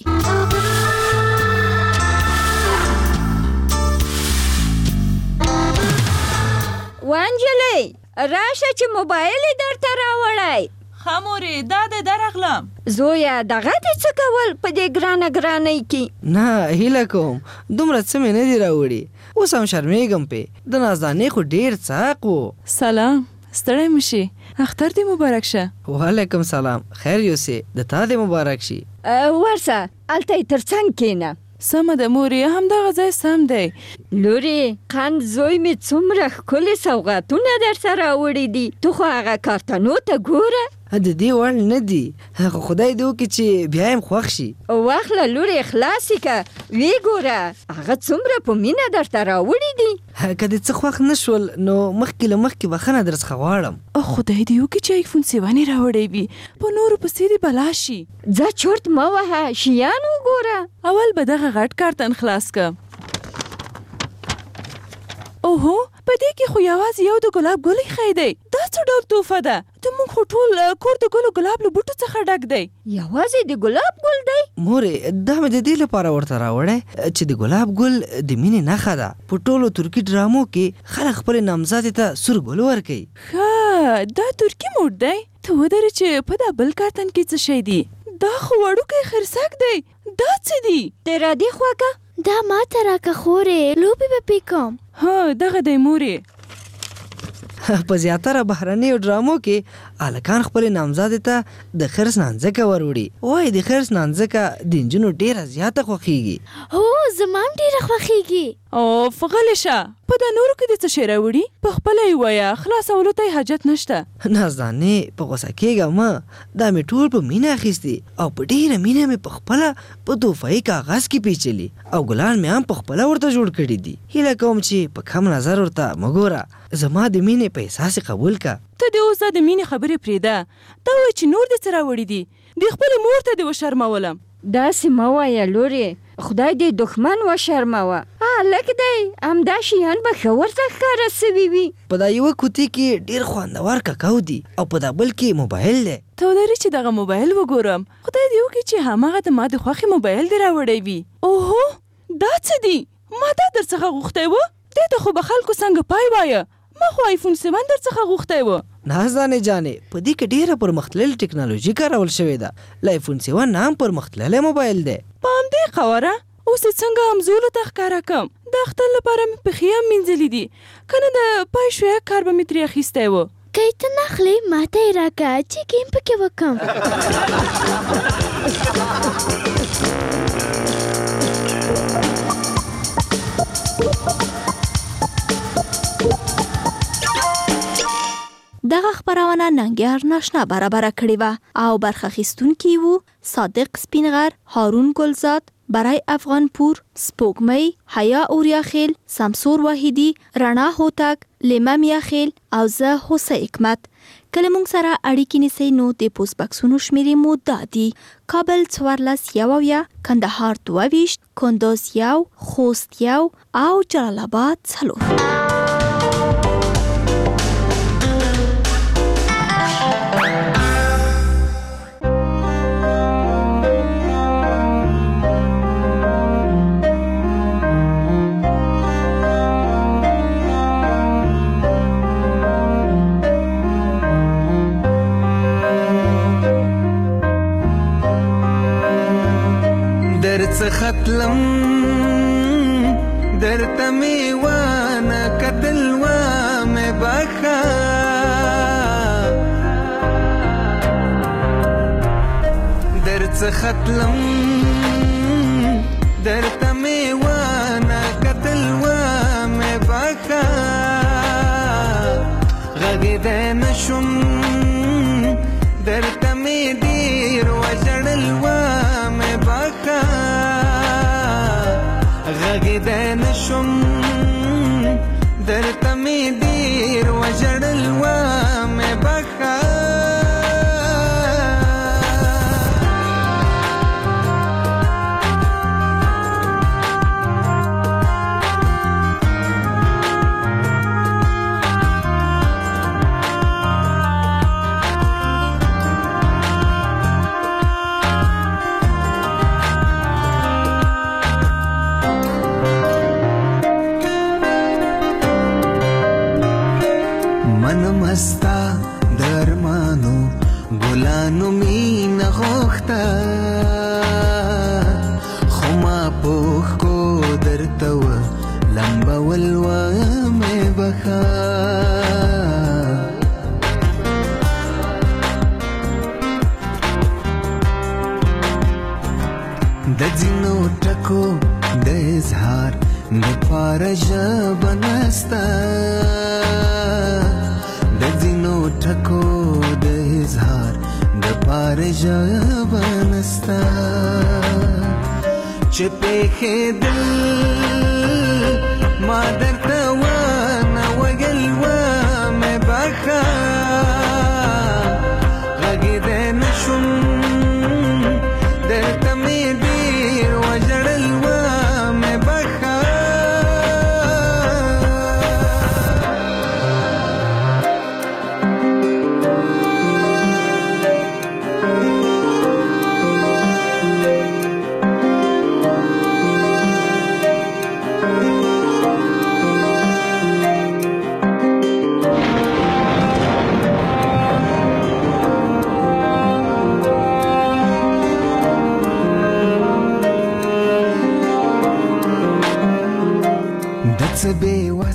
وانجلۍ راشه چې موبایل یې درته راوړی. ښه مورې دا دې درغلم. زویه دغه دې څه کول په دې ګرانه ګرانۍ کې؟ نه هیله کوم، دومره څه مې نه دي راوړي، اوس هم شرمېږم پې. د نازدانې خو ډېر څاق و. سلام، ستړی مه شي، اختر دې مبارک شه. وعلیکم سلام، خیر یوسې، د تا دې مبارک شي. ورسه هلته یې تر څنګ کښېنه. سمه ده مورې، همدغه ځای سم دی. لورې قند زوی مې څومره ښکلې سوغاتونه در سره راوړي دي، تو خو هغه کارتنو ته ګوره. د دې وړ نه دي، خو خدای دې وکړي چې بیا یې خوښ شي. واخله لورې خلاصې که، ویې ګوره هغه څومره په مینه درته راوړي دي. که دې څه خوښ نه شول نو مخکې له مخکې بخښنه درڅخه غواړم. خدای دې وکړي چې ایفون سیونې راوړی وي، په نورو پسې دې بلا شي. ځه چرت مه وهه، شیان وګوره. اول به دغه غټ کارتن خلاص که. اوهو په دې کې خو یوازې یو د ګلاب ګل ایښی دی. دا څه ډول تحفه ده؟ زموږ خو ټول کور د ګلو ګلاب له بوټو څخه ډک دی. یوازې د ګلاب ګل دی؟ مورې دا مې د دې لپاره ورته راوړی چې د ګلاب ګل د مینې نښه ده. په ټولو ترکي ډرامو کې خلک خپلې نامزادې ته سور ګل ورکوي. ښه دا ترکي موډ دی. ته ودرې چې په دا بل کارتن کې څه شی دی؟ دا خو وړوکی خرسک دی. دا څه دی؟ د رادې خواږه دا ما ته راکه خورې لوبې به پې کوم. ها دغه دی مورې. په زیاتره بهرنیو ډرامو کې هلکان خپلې نامزادې ته د خرس نانځکه وروړي. وایي د خرس نانځکه د نجونو ډېره زیاته خوښیږي. هو زما هم ډېره خوښیږي. اوف غلې شه، په دا نورو کې د څه شی راوړي؟ په خپله یې وایه، خلاصولو ته یې حاجت نشته. نازدانې په غوسه کېږه مه، دا مې ټول په مینه اخیستي او په ډېره مینه مې په خپله په تحفهیي کاغذ کې پیچلي او ګلان مې هم په خپله ورته جوړ کړي دي. هیله کوم چې په کم نظر ورته مه ګوره، زما د مینې په احساس قبول که. ته دې اوس دا د مینې خبرې پرېږده. دا وایي چې نور دې څه راوړي دي؟ د خپلې مور ته دې وشرمولم. داسې مه وایه لورې، خدای دې دښمن وشرموه. هلک دی همدا شیان به ښه ورته ښکاره سوي وي. په دا یوه کوتي کې ډېر خوندور ککو دي او په دا بل کې موبایل دی. ته ودرې چې دغه موبایل وګورم. خدای دې وکړي چې هماغه د ما د خوښې موبایل دې راوړی وي. اوهو دا څه دي؟ ما دا در څخه غوښتی و. دې ته خو به خلکو څنګه پای وایه. ما خو آیفون سیون در څخه غوښتی و. نازدانې جانې په دې کې ډېره پرمختللې ټکنالوژي کارول شوې ده. له آیفون سیون نه هم پرمختللی موبایل دی. په همدې قواره اوس یې څنګه همزولو ته ښکاره کړم؟ د اختر لپاره مې پښې هم مینځلي دي، که نه د پای شویه کار به مې ترې اخیستی و. که یې ته نه اخلې ما ته یې راکړه چې ګیم پکې وکړم. دغه خبرونه ننګیار ناشنا برابره کړې وه او برخه اخیستونکي وو صادق سپینغر، هارون ګلزاد، برای افغانپور، سپوږمۍ، حیا اوریاخیل، سمسور واحدي، رڼا هوتک، لیمه میاخیل او زه هوسۍ حکمت. کله موږ سره اړیکې نیسئ نو د پوسټ بکسونو شمیرې مو دا دي: کابل څوارلس یو اویا، کندهار دوه ویشت، کندوز یو، خوست یو او جلال آباد څلور. ختلم درته می وانه کتل و می بخا درته ختلم درته می وانه کتل و می بخا غږیدی نشم درته می دیر وژړل و می بخا غږیدی نشم درته می دیر وژړل و می بخا مستا درمانو ګلانو مینه غوښته خو ما پوښ کو درته و لمبول و مې بخا د ځینو ټکو د اظهار دپاره ژبه نسته ټکو د اظهار د پاره ژبه نسته چې پېښېدل ما د